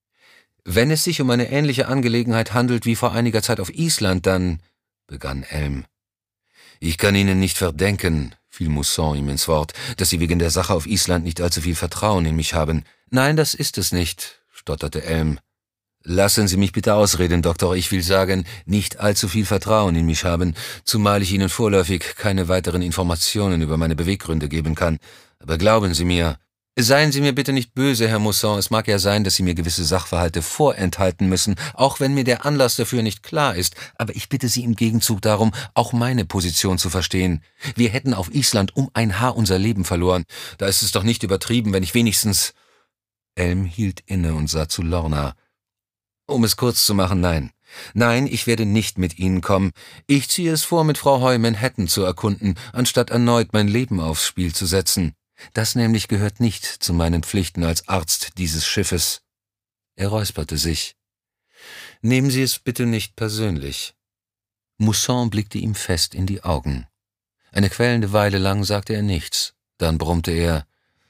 »Wenn es sich um eine ähnliche Angelegenheit handelt wie vor einiger Zeit auf Island, dann...« begann Elm. »Ich kann Ihnen nicht verdenken«, fiel Mousson ihm ins Wort, »dass Sie wegen der Sache auf Island nicht allzu viel Vertrauen in mich haben.« »Nein, das ist es nicht«, stotterte Elm. »Lassen Sie mich bitte ausreden, Doktor. Ich will sagen, nicht allzu viel Vertrauen in mich haben, zumal ich Ihnen vorläufig keine weiteren Informationen über meine Beweggründe geben kann. Aber glauben Sie mir...« »Seien Sie mir bitte nicht böse, Herr Mousson. Es mag ja sein, dass Sie mir gewisse Sachverhalte vorenthalten müssen, auch wenn mir der Anlass dafür nicht klar ist. Aber ich bitte Sie im Gegenzug darum, auch meine Position zu verstehen. Wir hätten auf Island um ein Haar unser Leben verloren. Da ist es doch nicht übertrieben, wenn ich wenigstens...« Elm hielt inne und sah zu Lorna. »Um es kurz zu machen, nein. Nein, ich werde nicht mit Ihnen kommen. Ich ziehe es vor, mit Frau Hoy Manhattan zu erkunden, anstatt erneut mein Leben aufs Spiel zu setzen. Das nämlich gehört nicht zu meinen Pflichten als Arzt dieses Schiffes.« Er räusperte sich. »Nehmen Sie es bitte nicht persönlich.« Mousson blickte ihm fest in die Augen. Eine quälende Weile lang sagte er nichts. Dann brummte er,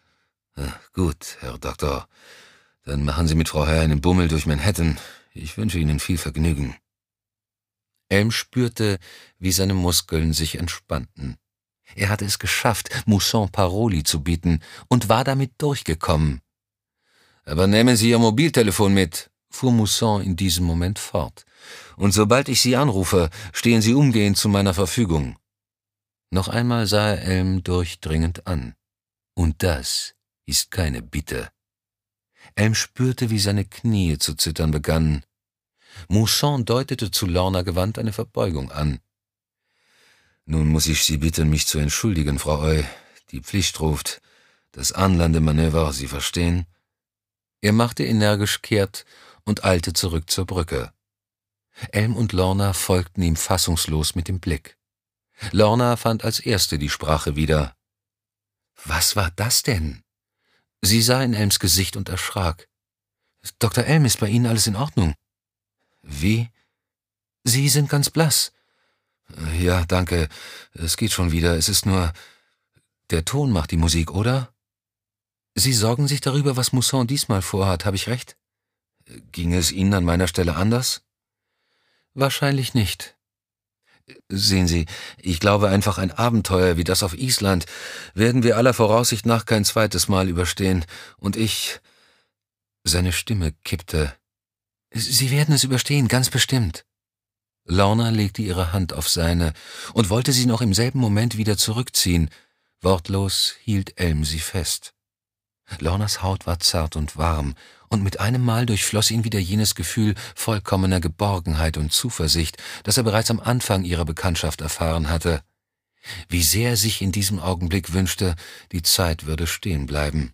»Gut, Herr Doktor, dann machen Sie mit Frau Hoy einen Bummel durch Manhattan. Ich wünsche Ihnen viel Vergnügen.« Elm spürte, wie seine Muskeln sich entspannten. Er hatte es geschafft, Mousson Paroli zu bieten und war damit durchgekommen. »Aber nehmen Sie Ihr Mobiltelefon mit«, fuhr Mousson in diesem Moment fort. »Und sobald ich Sie anrufe, stehen Sie umgehend zu meiner Verfügung.« Noch einmal sah er Elm durchdringend an. »Und das ist keine Bitte.« Elm spürte, wie seine Knie zu zittern begannen. Mousson deutete zu Lorna gewandt eine Verbeugung an. »Nun muss ich Sie bitten, mich zu entschuldigen, Frau Hoy. Die Pflicht ruft. Das Anlandemanöver, Sie verstehen?« Er machte energisch kehrt und eilte zurück zur Brücke. Elm und Lorna folgten ihm fassungslos mit dem Blick. Lorna fand als erste die Sprache wieder. »Was war das denn?« Sie sah in Elms Gesicht und erschrak. »Doktor Elm, ist bei Ihnen alles in Ordnung?« »Wie?« »Sie sind ganz blass.« »Ja, danke. Es geht schon wieder. Es ist nur... Der Ton macht die Musik, oder?« »Sie sorgen sich darüber, was Mousson diesmal vorhat, habe ich recht?« »Ging es Ihnen an meiner Stelle anders?« »Wahrscheinlich nicht.« »Sehen Sie, ich glaube einfach, ein Abenteuer wie das auf Island werden wir aller Voraussicht nach kein zweites Mal überstehen. Und ich...« Seine Stimme kippte. »Sie werden es überstehen, ganz bestimmt.« Lorna legte ihre Hand auf seine und wollte sie noch im selben Moment wieder zurückziehen. Wortlos hielt Elm sie fest. Lornas Haut war zart und warm, und mit einem Mal durchfloss ihn wieder jenes Gefühl vollkommener Geborgenheit und Zuversicht, das er bereits am Anfang ihrer Bekanntschaft erfahren hatte. Wie sehr er sich in diesem Augenblick wünschte, die Zeit würde stehen bleiben.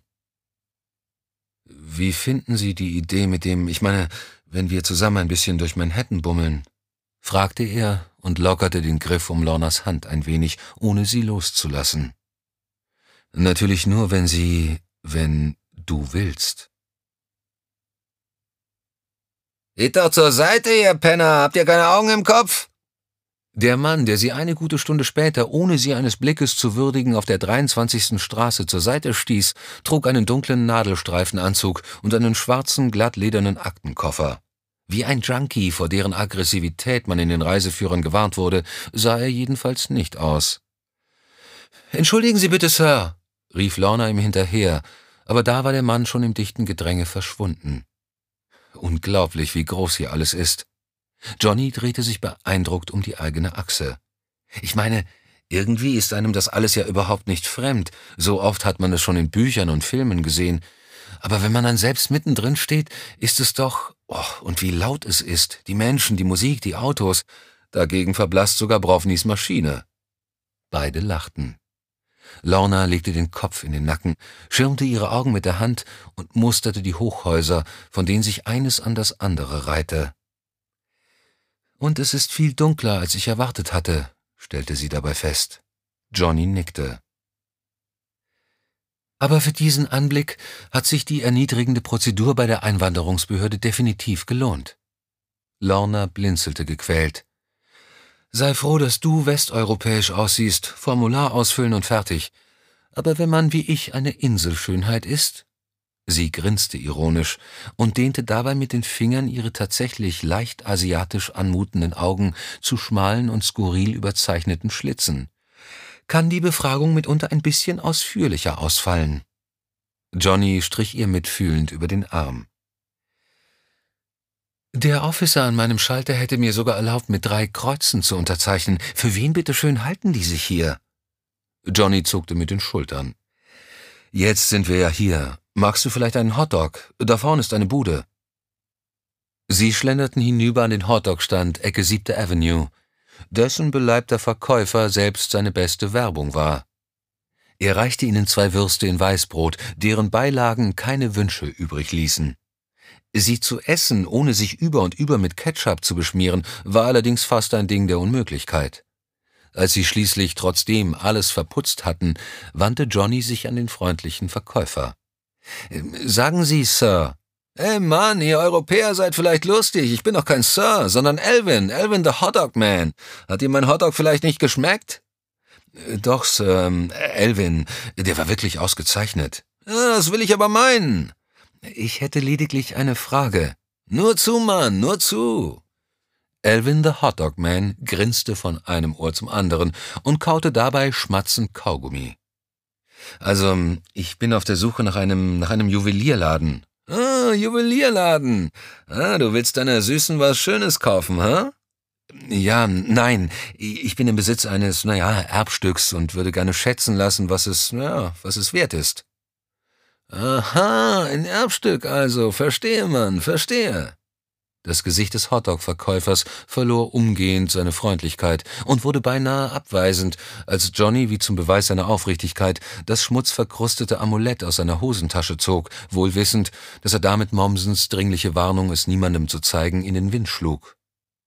»Wie finden Sie die Idee mit dem, ich meine, wenn wir zusammen ein bisschen durch Manhattan bummeln?« fragte er und lockerte den Griff um Lornas Hand ein wenig, ohne sie loszulassen. »Natürlich nur, wenn Sie, wenn du willst.« »Geht doch zur Seite, ihr Penner! Habt ihr keine Augen im Kopf?« Der Mann, der sie eine gute Stunde später, ohne sie eines Blickes zu würdigen, auf der dreiundzwanzigsten Straße zur Seite stieß, trug einen dunklen Nadelstreifenanzug und einen schwarzen, glattledernen Aktenkoffer. Wie ein Junkie, vor deren Aggressivität man in den Reiseführern gewarnt wurde, sah er jedenfalls nicht aus. »Entschuldigen Sie bitte, Sir«, rief Lorna ihm hinterher, aber da war der Mann schon im dichten Gedränge verschwunden. »Unglaublich, wie groß hier alles ist.« Johnny drehte sich beeindruckt um die eigene Achse. »Ich meine, irgendwie ist einem das alles ja überhaupt nicht fremd. So oft hat man es schon in Büchern und Filmen gesehen. Aber wenn man dann selbst mittendrin steht, ist es doch... Oh, und wie laut es ist. Die Menschen, die Musik, die Autos. Dagegen verblasst sogar Brovnys Maschine.« Beide lachten. Lorna legte den Kopf in den Nacken, schirmte ihre Augen mit der Hand und musterte die Hochhäuser, von denen sich eines an das andere reihte. »Und es ist viel dunkler, als ich erwartet hatte«, stellte sie dabei fest. Johnny nickte. »Aber für diesen Anblick hat sich die erniedrigende Prozedur bei der Einwanderungsbehörde definitiv gelohnt.« Lorna blinzelte gequält. »Sei froh, dass du westeuropäisch aussiehst, Formular ausfüllen und fertig. Aber wenn man wie ich eine Inselschönheit ist?« Sie grinste ironisch und dehnte dabei mit den Fingern ihre tatsächlich leicht asiatisch anmutenden Augen zu schmalen und skurril überzeichneten Schlitzen. »Kann die Befragung mitunter ein bisschen ausführlicher ausfallen?« Johnny strich ihr mitfühlend über den Arm. »Der Officer an meinem Schalter hätte mir sogar erlaubt, mit drei Kreuzen zu unterzeichnen. Für wen bitteschön halten die sich hier?« Johnny zuckte mit den Schultern. »Jetzt sind wir ja hier. Magst du vielleicht einen Hotdog? Da vorne ist eine Bude.« Sie schlenderten hinüber an den Hotdog-Stand Ecke siebte Avenue, dessen beleibter Verkäufer selbst seine beste Werbung war. Er reichte ihnen zwei Würste in Weißbrot, deren Beilagen keine Wünsche übrig ließen. Sie zu essen, ohne sich über und über mit Ketchup zu beschmieren, war allerdings fast ein Ding der Unmöglichkeit. Als sie schließlich trotzdem alles verputzt hatten, wandte Johnny sich an den freundlichen Verkäufer. »Sagen Sie, Sir.« »Hey Mann, ihr Europäer seid vielleicht lustig, ich bin doch kein Sir, sondern Elvin, Elvin the Hotdog Man. Hat dir mein Hotdog vielleicht nicht geschmeckt?« »Doch, Sir, Elvin, der war wirklich ausgezeichnet.« »Ja, das will ich aber meinen.« »Ich hätte lediglich eine Frage.« »Nur zu, Mann, nur zu.« Elvin the Hotdog Man grinste von einem Ohr zum anderen und kaute dabei schmatzend Kaugummi. »Also, ich bin auf der Suche nach einem, nach einem Juwelierladen.« »Ah, Juwelierladen. Ah, du willst deiner Süßen was Schönes kaufen, hä?« »Ja, nein, ich bin im Besitz eines, naja, Erbstücks und würde gerne schätzen lassen, was es, ja, was es wert ist.« »Aha, ein Erbstück also, verstehe, Mann, verstehe.« Das Gesicht des Hotdog-Verkäufers verlor umgehend seine Freundlichkeit und wurde beinahe abweisend, als Johnny, wie zum Beweis seiner Aufrichtigkeit, das schmutzverkrustete Amulett aus seiner Hosentasche zog, wohl wissend, dass er damit Mommsens dringliche Warnung, es niemandem zu zeigen, in den Wind schlug.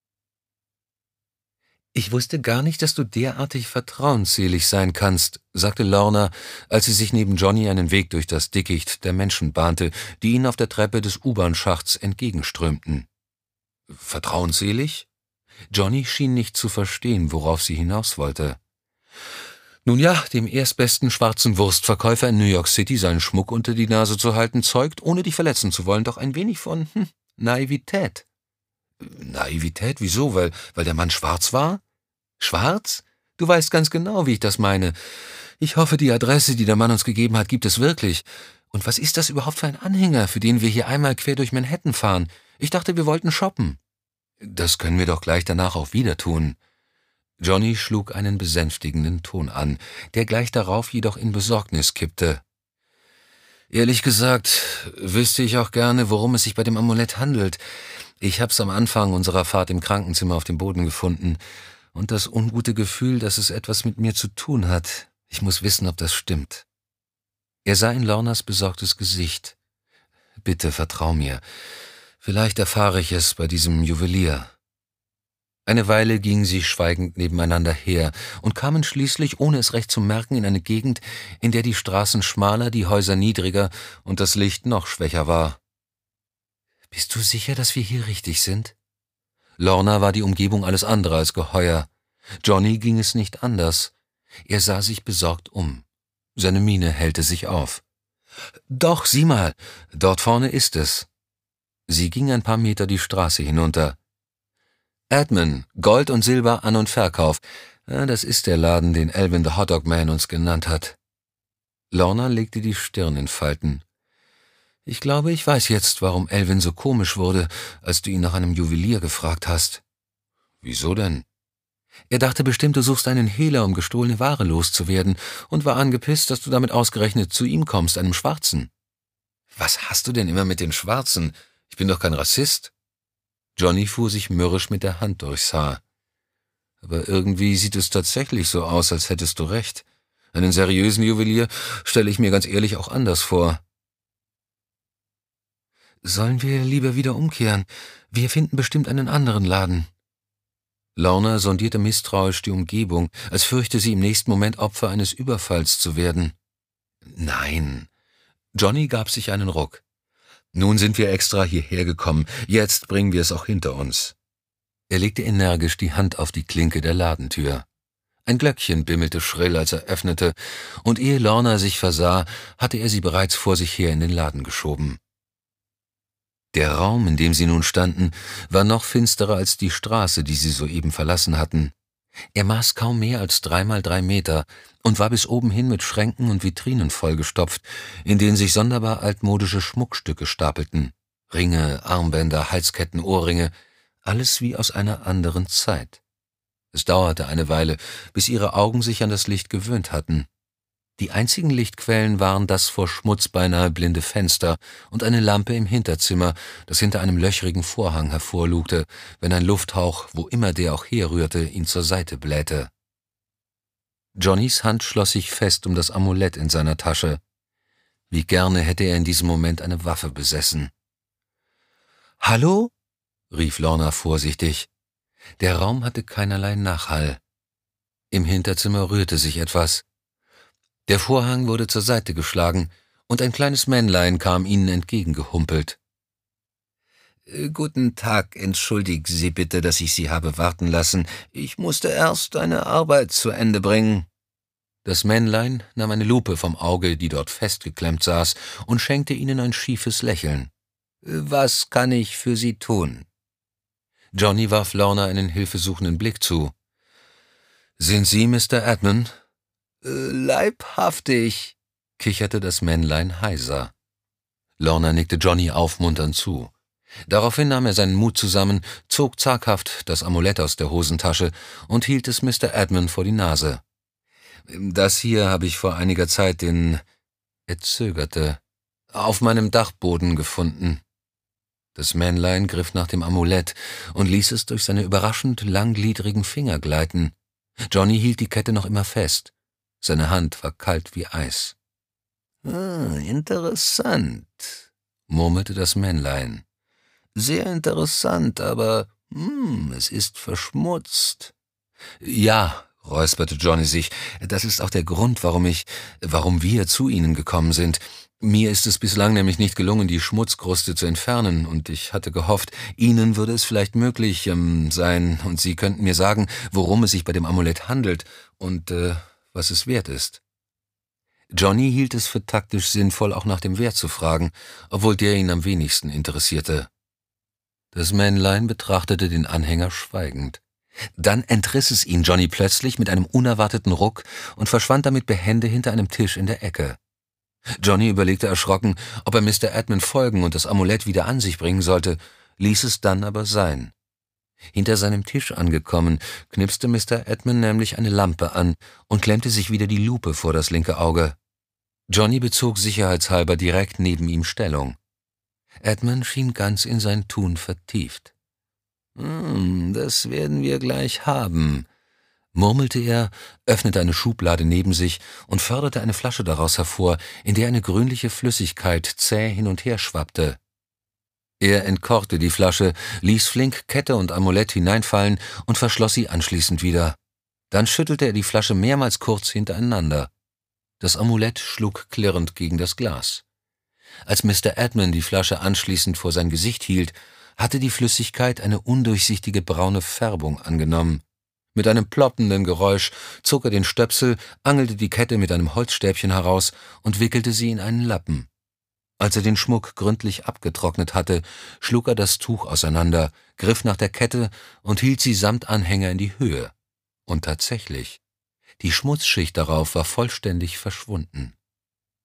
»Ich wusste gar nicht, dass du derartig vertrauensselig sein kannst«, sagte Lorna, als sie sich neben Johnny einen Weg durch das Dickicht der Menschen bahnte, die ihnen auf der Treppe des U-Bahn-Schachts entgegenströmten. »Vertrauensselig?« Johnny schien nicht zu verstehen, worauf sie hinaus wollte. »Nun ja, dem erstbesten schwarzen Wurstverkäufer in New York City seinen Schmuck unter die Nase zu halten, zeugt, ohne dich verletzen zu wollen, doch ein wenig von hm, Naivität.« »Naivität? Wieso? Weil, weil der Mann schwarz war?« »Schwarz? Du weißt ganz genau, wie ich das meine. Ich hoffe, die Adresse, die der Mann uns gegeben hat, gibt es wirklich. Und was ist das überhaupt für ein Anhänger, für den wir hier einmal quer durch Manhattan fahren? Ich dachte, wir wollten shoppen.« »Das können wir doch gleich danach auch wieder tun.« Johnny schlug einen besänftigenden Ton an, der gleich darauf jedoch in Besorgnis kippte. »Ehrlich gesagt, wüsste ich auch gerne, worum es sich bei dem Amulett handelt. Ich hab's am Anfang unserer Fahrt im Krankenzimmer auf dem Boden gefunden. Und das ungute Gefühl, dass es etwas mit mir zu tun hat. Ich muss wissen, ob das stimmt.« Er sah in Lornas besorgtes Gesicht. »Bitte, vertrau mir. Vielleicht erfahre ich es bei diesem Juwelier.« Eine Weile gingen sie schweigend nebeneinander her und kamen schließlich, ohne es recht zu merken, in eine Gegend, in der die Straßen schmaler, die Häuser niedriger und das Licht noch schwächer war. »Bist du sicher, dass wir hier richtig sind?« Lorna war die Umgebung alles andere als geheuer. Johnny ging es nicht anders. Er sah sich besorgt um. Seine Miene hellte sich auf. »Doch, sieh mal, dort vorne ist es.« Sie ging ein paar Meter die Straße hinunter. »Edmund, Gold und Silber An- und Verkauf. Ja, das ist der Laden, den Elvin the Hotdog Man uns genannt hat.« Lorna legte die Stirn in Falten. Ich glaube, ich weiß jetzt, warum Elvin so komisch wurde, als du ihn nach einem Juwelier gefragt hast. Wieso denn? Er dachte bestimmt, du suchst einen Hehler, um gestohlene Ware loszuwerden, und war angepisst, dass du damit ausgerechnet zu ihm kommst, einem Schwarzen. Was hast du denn immer mit den Schwarzen? Ich bin doch kein Rassist. Johnny fuhr sich mürrisch mit der Hand durchs Haar. Aber irgendwie sieht es tatsächlich so aus, als hättest du recht. Einen seriösen Juwelier stelle ich mir ganz ehrlich auch anders vor. Sollen wir lieber wieder umkehren? Wir finden bestimmt einen anderen Laden. Lorna sondierte misstrauisch die Umgebung, als fürchte sie im nächsten Moment Opfer eines Überfalls zu werden. Nein. Johnny gab sich einen Ruck. Nun sind wir extra hierher gekommen, jetzt bringen wir es auch hinter uns. Er legte energisch die Hand auf die Klinke der Ladentür. Ein Glöckchen bimmelte schrill, als er öffnete, und ehe Lorna sich versah, hatte er sie bereits vor sich her in den Laden geschoben. Der Raum, in dem sie nun standen, war noch finsterer als die Straße, die sie soeben verlassen hatten. Er maß kaum mehr als drei mal drei Meter und war bis oben hin mit Schränken und Vitrinen vollgestopft, in denen sich sonderbar altmodische Schmuckstücke stapelten. Ringe, Armbänder, Halsketten, Ohrringe, alles wie aus einer anderen Zeit. Es dauerte eine Weile, bis ihre Augen sich an das Licht gewöhnt hatten. Die einzigen Lichtquellen waren das vor Schmutz beinahe blinde Fenster und eine Lampe im Hinterzimmer, das hinter einem löchrigen Vorhang hervorlugte, wenn ein Lufthauch, wo immer der auch herrührte, ihn zur Seite blähte. Johnnys Hand schloss sich fest um das Amulett in seiner Tasche. Wie gerne hätte er in diesem Moment eine Waffe besessen. »Hallo?« rief Lorna vorsichtig. Der Raum hatte keinerlei Nachhall. Im Hinterzimmer rührte sich etwas. Der Vorhang wurde zur Seite geschlagen, und ein kleines Männlein kam ihnen entgegengehumpelt. »Guten Tag, entschuldigen Sie bitte, dass ich Sie habe warten lassen. Ich musste erst eine Arbeit zu Ende bringen.« Das Männlein nahm eine Lupe vom Auge, die dort festgeklemmt saß, und schenkte ihnen ein schiefes Lächeln. »Was kann ich für Sie tun?« Johnny warf Lorna einen hilfesuchenden Blick zu. »Sind Sie Mister Edmund?« »Leibhaftig«, kicherte das Männlein heiser. Lorna nickte Johnny aufmunternd zu. Daraufhin nahm er seinen Mut zusammen, zog zaghaft das Amulett aus der Hosentasche und hielt es Mister Edmund vor die Nase. »Das hier habe ich vor einiger Zeit in...« Er zögerte. »Auf meinem Dachboden gefunden.« Das Männlein griff nach dem Amulett und ließ es durch seine überraschend langgliedrigen Finger gleiten. Johnny hielt die Kette noch immer fest. Seine Hand war kalt wie Eis. »Ah, interessant«, murmelte das Männlein. »Sehr interessant, aber, hm, es ist verschmutzt.« »Ja«, räusperte Johnny sich, »das ist auch der Grund, warum ich, warum wir zu Ihnen gekommen sind. Mir ist es bislang nämlich nicht gelungen, die Schmutzkruste zu entfernen, und ich hatte gehofft, Ihnen würde es vielleicht möglich ähm, sein, und Sie könnten mir sagen, worum es sich bei dem Amulett handelt und äh, was es wert ist.« Johnny hielt es für taktisch sinnvoll, auch nach dem Wert zu fragen, obwohl der ihn am wenigsten interessierte. Das Männlein betrachtete den Anhänger schweigend. Dann entriss es ihn Johnny plötzlich mit einem unerwarteten Ruck und verschwand damit behende hinter einem Tisch in der Ecke. Johnny überlegte erschrocken, ob er Mister Edmund folgen und das Amulett wieder an sich bringen sollte, ließ es dann aber sein. Hinter seinem Tisch angekommen, knipste Mister Edmund nämlich eine Lampe an und klemmte sich wieder die Lupe vor das linke Auge. Johnny bezog sicherheitshalber direkt neben ihm Stellung. Edmund schien ganz in sein Tun vertieft. »Hm, das werden wir gleich haben«, murmelte er, öffnete eine Schublade neben sich und förderte eine Flasche daraus hervor, in der eine grünliche Flüssigkeit zäh hin und her schwappte. Er entkorkte die Flasche, ließ flink Kette und Amulett hineinfallen und verschloss sie anschließend wieder. Dann schüttelte er die Flasche mehrmals kurz hintereinander. Das Amulett schlug klirrend gegen das Glas. Als Mister Edmund die Flasche anschließend vor sein Gesicht hielt, hatte die Flüssigkeit eine undurchsichtige braune Färbung angenommen. Mit einem ploppenden Geräusch zog er den Stöpsel, angelte die Kette mit einem Holzstäbchen heraus und wickelte sie in einen Lappen. Als er den Schmuck gründlich abgetrocknet hatte, schlug er das Tuch auseinander, griff nach der Kette und hielt sie samt Anhänger in die Höhe. Und tatsächlich, die Schmutzschicht darauf war vollständig verschwunden.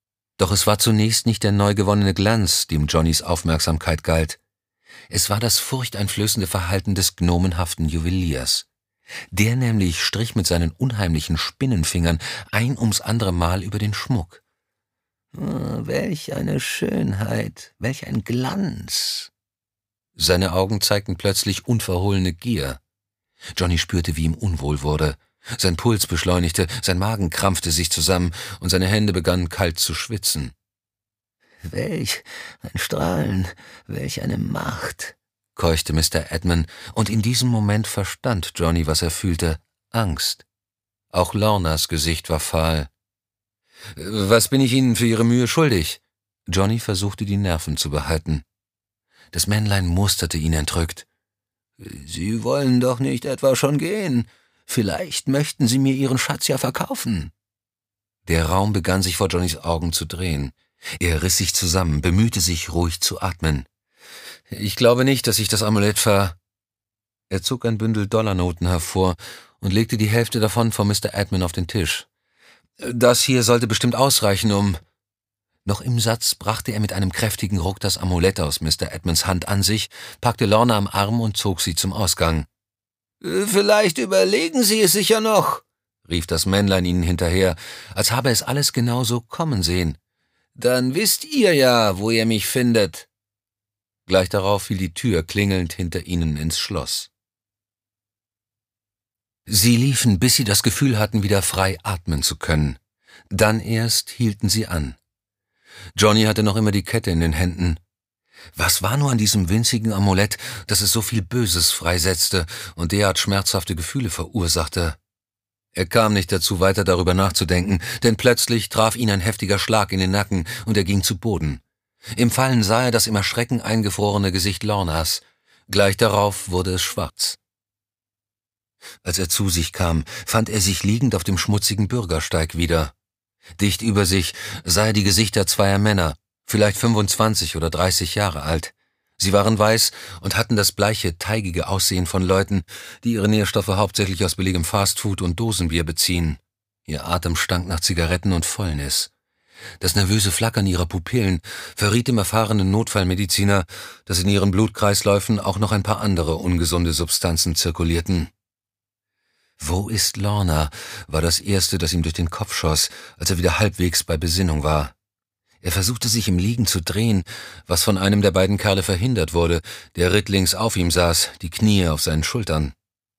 Doch es war zunächst nicht der neu gewonnene Glanz, dem Johnnys Aufmerksamkeit galt. Es war das furchteinflößende Verhalten des gnomenhaften Juweliers. Der nämlich strich mit seinen unheimlichen Spinnenfingern ein ums andere Mal über den Schmuck. Oh, welch eine Schönheit, welch ein Glanz! Seine Augen zeigten plötzlich unverhohlene Gier. Johnny spürte, wie ihm unwohl wurde. Sein Puls beschleunigte, sein Magen krampfte sich zusammen und seine Hände begannen kalt zu schwitzen. »Welch ein Strahlen, welch eine Macht«, keuchte Mister Edmund, und in diesem Moment verstand Johnny, was er fühlte: Angst. Auch Lornas Gesicht war fahl. »Was bin ich Ihnen für Ihre Mühe schuldig?« Johnny versuchte, die Nerven zu behalten. Das Männlein musterte ihn entrückt. »Sie wollen doch nicht etwa schon gehen? Vielleicht möchten Sie mir Ihren Schatz ja verkaufen.« Der Raum begann sich vor Johnnys Augen zu drehen. Er riss sich zusammen, bemühte sich, ruhig zu atmen. »Ich glaube nicht, dass ich das Amulett ver...« Er zog ein Bündel Dollarnoten hervor und legte die Hälfte davon vor Mister Edmund auf den Tisch. »Das hier sollte bestimmt ausreichen, um...« Noch im Satz brachte er mit einem kräftigen Ruck das Amulett aus Mister Edmunds Hand an sich, packte Lorna am Arm und zog sie zum Ausgang. »Vielleicht überlegen Sie es sich ja noch«, rief das Männlein ihnen hinterher, als habe es alles genau so kommen sehen. »Dann wisst ihr ja, wo ihr mich findet.« Gleich darauf fiel die Tür klingelnd hinter ihnen ins Schloss. Sie liefen, bis sie das Gefühl hatten, wieder frei atmen zu können. Dann erst hielten sie an. Johnny hatte noch immer die Kette in den Händen. Was war nur an diesem winzigen Amulett, dass es so viel Böses freisetzte und derart schmerzhafte Gefühle verursachte? Er kam nicht dazu, weiter darüber nachzudenken, denn plötzlich traf ihn ein heftiger Schlag in den Nacken und er ging zu Boden. Im Fallen sah er das im Erschrecken eingefrorene Gesicht Lornas. Gleich darauf wurde es schwarz. Als er zu sich kam, fand er sich liegend auf dem schmutzigen Bürgersteig wieder. Dicht über sich sah er die Gesichter zweier Männer, vielleicht fünfundzwanzig oder dreißig Jahre alt. Sie waren weiß und hatten das bleiche, teigige Aussehen von Leuten, die ihre Nährstoffe hauptsächlich aus billigem Fastfood und Dosenbier beziehen. Ihr Atem stank nach Zigaretten und Fäulnis. Das nervöse Flackern ihrer Pupillen verriet dem erfahrenen Notfallmediziner, dass in ihren Blutkreisläufen auch noch ein paar andere ungesunde Substanzen zirkulierten. »Wo ist Lorna?« war das Erste, das ihm durch den Kopf schoss, als er wieder halbwegs bei Besinnung war. Er versuchte sich im Liegen zu drehen, was von einem der beiden Kerle verhindert wurde, der rittlings auf ihm saß, die Knie auf seinen Schultern.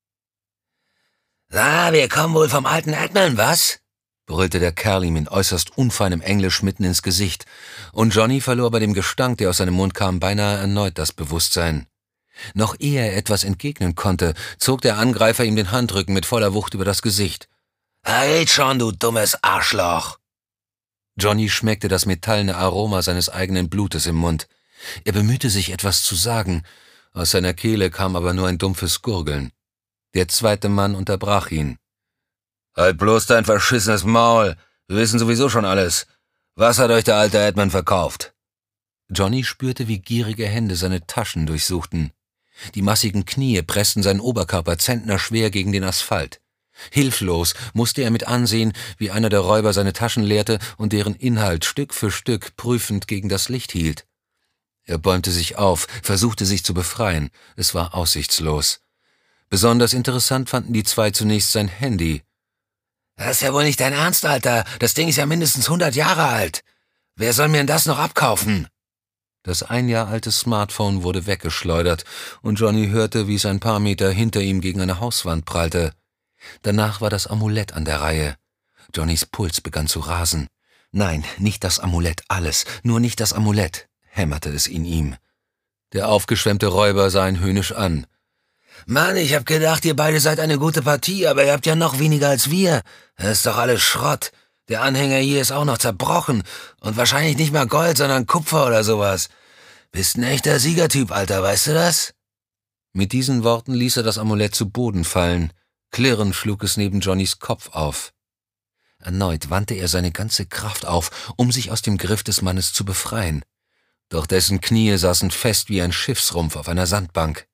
»Na, wir kommen wohl vom alten Edmund, was?« brüllte der Kerl ihm in äußerst unfeinem Englisch mitten ins Gesicht, und Johnny verlor bei dem Gestank, der aus seinem Mund kam, beinahe erneut das Bewusstsein. Noch ehe er etwas entgegnen konnte, zog der Angreifer ihm den Handrücken mit voller Wucht über das Gesicht. »Halt schon, du dummes Arschloch!« Johnny schmeckte das metallene Aroma seines eigenen Blutes im Mund. Er bemühte sich, etwas zu sagen, aus seiner Kehle kam aber nur ein dumpfes Gurgeln. Der zweite Mann unterbrach ihn. »Halt bloß dein verschissenes Maul! Wir wissen sowieso schon alles. Was hat euch der alte Edmund verkauft?« Johnny spürte, wie gierige Hände seine Taschen durchsuchten. Die massigen Knie pressten seinen Oberkörper zentnerschwer gegen den Asphalt. Hilflos musste er mit ansehen, wie einer der Räuber seine Taschen leerte und deren Inhalt Stück für Stück prüfend gegen das Licht hielt. Er bäumte sich auf, versuchte sich zu befreien. Es war aussichtslos. Besonders interessant fanden die zwei zunächst sein Handy. »Das ist ja wohl nicht dein Ernst, Alter. Das Ding ist ja mindestens hundert Jahre alt. Wer soll mir denn das noch abkaufen?« Das ein Jahr alte Smartphone wurde weggeschleudert und Johnny hörte, wie es ein paar Meter hinter ihm gegen eine Hauswand prallte. Danach war das Amulett an der Reihe. Johnnys Puls begann zu rasen. Nein, nicht das Amulett, alles, nur nicht das Amulett, hämmerte es in ihm. Der aufgeschwemmte Räuber sah ihn höhnisch an. »Mann, ich hab gedacht, ihr beide seid eine gute Partie, aber ihr habt ja noch weniger als wir. Das ist doch alles Schrott. Der Anhänger hier ist auch noch zerbrochen und wahrscheinlich nicht mal Gold, sondern Kupfer oder sowas. Bist ein echter Siegertyp, Alter, weißt du das?« Mit diesen Worten ließ er das Amulett zu Boden fallen. Klirrend schlug es neben Johnnys Kopf auf. Erneut wandte er seine ganze Kraft auf, um sich aus dem Griff des Mannes zu befreien. Doch dessen Knie saßen fest wie ein Schiffsrumpf auf einer Sandbank.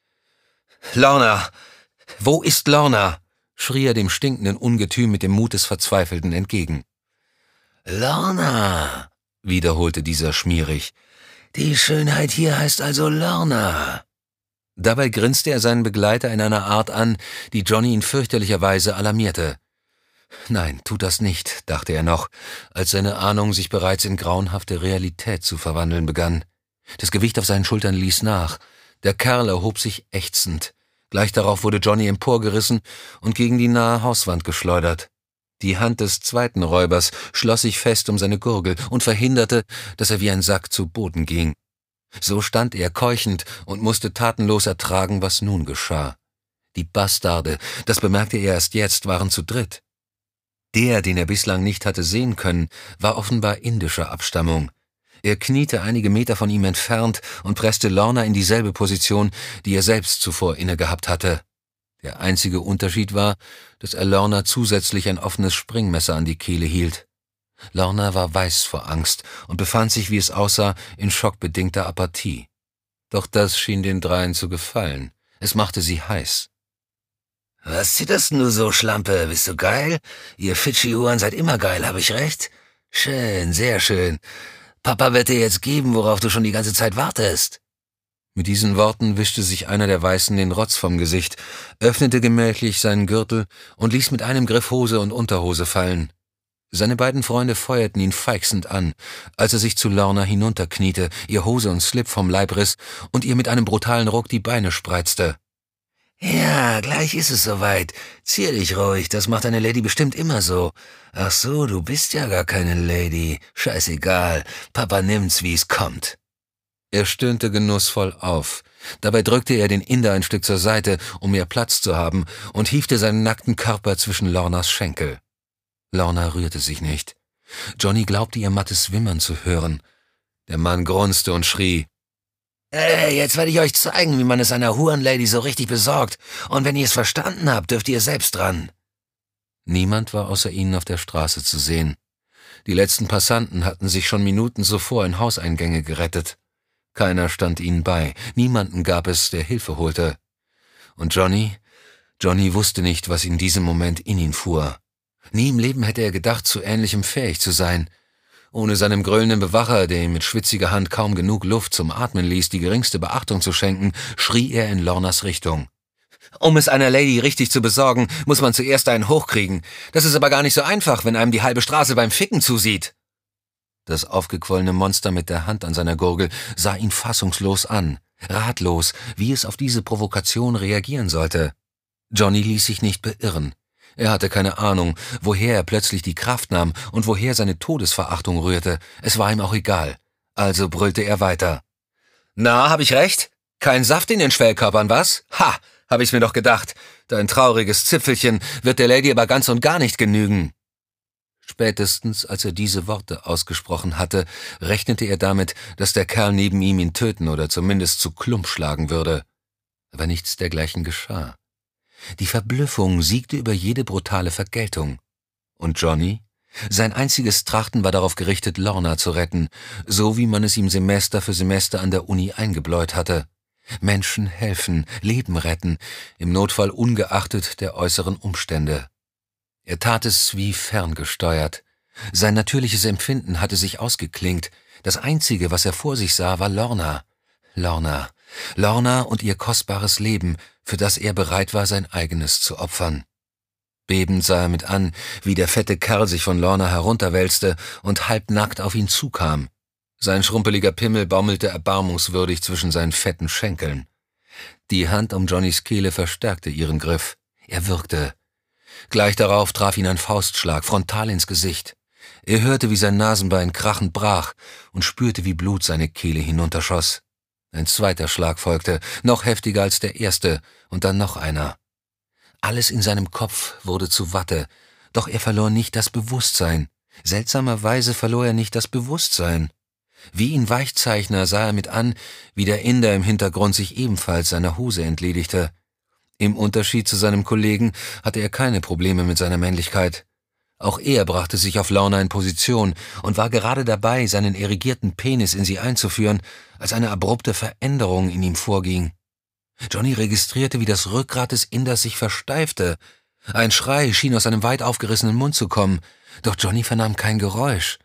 »Lorna! Wo ist Lorna?« schrie er dem stinkenden Ungetüm mit dem Mut des Verzweifelten entgegen. »Lorna!« wiederholte dieser schmierig. »Die Schönheit hier heißt also Lorna.« Dabei grinste er seinen Begleiter in einer Art an, die Johnny in fürchterlicher Weise alarmierte. »Nein, tu das nicht«, dachte er noch, als seine Ahnung sich bereits in grauenhafte Realität zu verwandeln begann. Das Gewicht auf seinen Schultern ließ nach. Der Kerl erhob sich ächzend. Gleich darauf wurde Johnny emporgerissen und gegen die nahe Hauswand geschleudert. Die Hand des zweiten Räubers schloss sich fest um seine Gurgel und verhinderte, dass er wie ein Sack zu Boden ging. So stand er keuchend und musste tatenlos ertragen, was nun geschah. Die Bastarde, das bemerkte er erst jetzt, waren zu dritt. Der, den er bislang nicht hatte sehen können, war offenbar indischer Abstammung. Er kniete einige Meter von ihm entfernt und presste Lorna in dieselbe Position, die er selbst zuvor innegehabt hatte. Der einzige Unterschied war, dass er Lorna zusätzlich ein offenes Springmesser an die Kehle hielt. Lorna war weiß vor Angst und befand sich, wie es aussah, in schockbedingter Apathie. Doch das schien den dreien zu gefallen. Es machte sie heiß. »Was zitterst du so, Schlampe? Bist du geil? Ihr Fidschi-Huren seid immer geil, hab ich recht? Schön, sehr schön. Papa wird dir jetzt geben, worauf du schon die ganze Zeit wartest.« Mit diesen Worten wischte sich einer der Weißen den Rotz vom Gesicht, öffnete gemächlich seinen Gürtel und ließ mit einem Griff Hose und Unterhose fallen. Seine beiden Freunde feuerten ihn feixend an, als er sich zu Lorna hinunterkniete, ihr Hose und Slip vom Leib riss und ihr mit einem brutalen Ruck die Beine spreizte. »Ja, gleich ist es soweit. Zier dich ruhig, das macht eine Lady bestimmt immer so. Ach so, du bist ja gar keine Lady. Scheißegal, Papa nimmt's, wie es kommt.« Er stöhnte genussvoll auf. Dabei drückte er den Inder ein Stück zur Seite, um mehr Platz zu haben, und hiefte seinen nackten Körper zwischen Lornas Schenkel. Lorna rührte sich nicht. Johnny glaubte ihr mattes Wimmern zu hören. Der Mann grunzte und schrie. »Ey, jetzt werde ich euch zeigen, wie man es einer Hurenlady so richtig besorgt. Und wenn ihr es verstanden habt, dürft ihr selbst dran.« Niemand war außer ihnen auf der Straße zu sehen. Die letzten Passanten hatten sich schon Minuten zuvor in Hauseingänge gerettet. Keiner stand ihnen bei, niemanden gab es, der Hilfe holte. Und Johnny? Johnny wusste nicht, was in diesem Moment in ihn fuhr. Nie im Leben hätte er gedacht, zu Ähnlichem fähig zu sein. Ohne seinem gröhlenden Bewacher, der ihm mit schwitziger Hand kaum genug Luft zum Atmen ließ, die geringste Beachtung zu schenken, schrie er in Lornas Richtung. »Um es einer Lady richtig zu besorgen, muss man zuerst einen hochkriegen. Das ist aber gar nicht so einfach, wenn einem die halbe Straße beim Ficken zusieht.« Das aufgequollene Monster mit der Hand an seiner Gurgel sah ihn fassungslos an, ratlos, wie es auf diese Provokation reagieren sollte. Johnny ließ sich nicht beirren. Er hatte keine Ahnung, woher er plötzlich die Kraft nahm und woher seine Todesverachtung rührte. Es war ihm auch egal. Also brüllte er weiter. »Na, hab ich recht? Kein Saft in den Schwellkörpern, was? Ha, hab ich's mir doch gedacht. Dein trauriges Zipfelchen wird der Lady aber ganz und gar nicht genügen.« Spätestens, als er diese Worte ausgesprochen hatte, rechnete er damit, dass der Kerl neben ihm ihn töten oder zumindest zu Klump schlagen würde. Aber nichts dergleichen geschah. Die Verblüffung siegte über jede brutale Vergeltung. Und Johnny? Sein einziges Trachten war darauf gerichtet, Lorna zu retten, so wie man es ihm Semester für Semester an der Uni eingebläut hatte. Menschen helfen, Leben retten, im Notfall ungeachtet der äußeren Umstände. Er tat es wie ferngesteuert. Sein natürliches Empfinden hatte sich ausgeklingt. Das Einzige, was er vor sich sah, war Lorna. Lorna. Lorna und ihr kostbares Leben, für das er bereit war, sein eigenes zu opfern. Bebend sah er mit an, wie der fette Kerl sich von Lorna herunterwälzte und halbnackt auf ihn zukam. Sein schrumpeliger Pimmel baumelte erbarmungswürdig zwischen seinen fetten Schenkeln. Die Hand um Johnnys Kehle verstärkte ihren Griff. Er würgte. Gleich darauf traf ihn ein Faustschlag frontal ins Gesicht. Er hörte, wie sein Nasenbein krachend brach und spürte, wie Blut seine Kehle hinunterschoss. Ein zweiter Schlag folgte, noch heftiger als der erste, und dann noch einer. Alles in seinem Kopf wurde zu Watte, doch er verlor nicht das Bewusstsein. Seltsamerweise verlor er nicht das Bewusstsein. Wie in Weichzeichner sah er mit an, wie der Inder im Hintergrund sich ebenfalls seiner Hose entledigte. Im Unterschied zu seinem Kollegen hatte er keine Probleme mit seiner Männlichkeit. Auch er brachte sich auf Lorna in Position und war gerade dabei, seinen erigierten Penis in sie einzuführen, als eine abrupte Veränderung in ihm vorging. Johnny registrierte, wie das Rückgrat des Inders sich versteifte. Ein Schrei schien aus seinem weit aufgerissenen Mund zu kommen, doch Johnny vernahm kein Geräusch.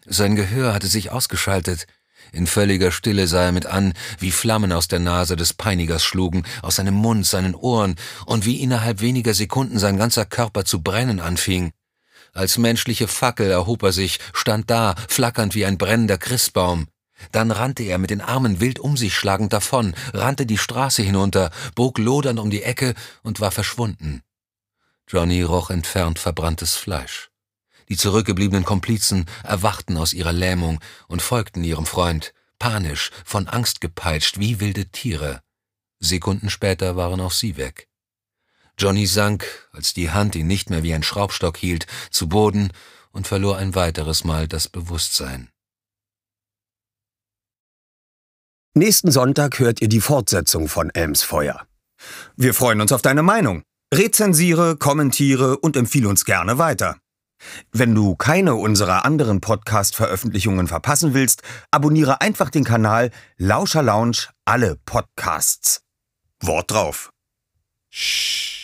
Sein Gehör hatte sich ausgeschaltet. In völliger Stille sah er mit an, wie Flammen aus der Nase des Peinigers schlugen, aus seinem Mund, seinen Ohren, und wie innerhalb weniger Sekunden sein ganzer Körper zu brennen anfing. Als menschliche Fackel erhob er sich, stand da, flackernd wie ein brennender Christbaum. Dann rannte er mit den Armen wild um sich schlagend davon, rannte die Straße hinunter, bog lodernd um die Ecke und war verschwunden. Johnny roch entfernt verbranntes Fleisch. Die zurückgebliebenen Komplizen erwachten aus ihrer Lähmung und folgten ihrem Freund, panisch, von Angst gepeitscht wie wilde Tiere. Sekunden später waren auch sie weg. Johnny sank, als die Hand ihn nicht mehr wie ein Schraubstock hielt, zu Boden und verlor ein weiteres Mal das Bewusstsein. Nächsten Sonntag hört ihr die Fortsetzung von Elmsfeuer. Wir freuen uns auf deine Meinung. Rezensiere, kommentiere und empfehle uns gerne weiter. Wenn du keine unserer anderen Podcast-Veröffentlichungen verpassen willst, abonniere einfach den Kanal Lauscher Lounge alle Podcasts. Wort drauf. Shh.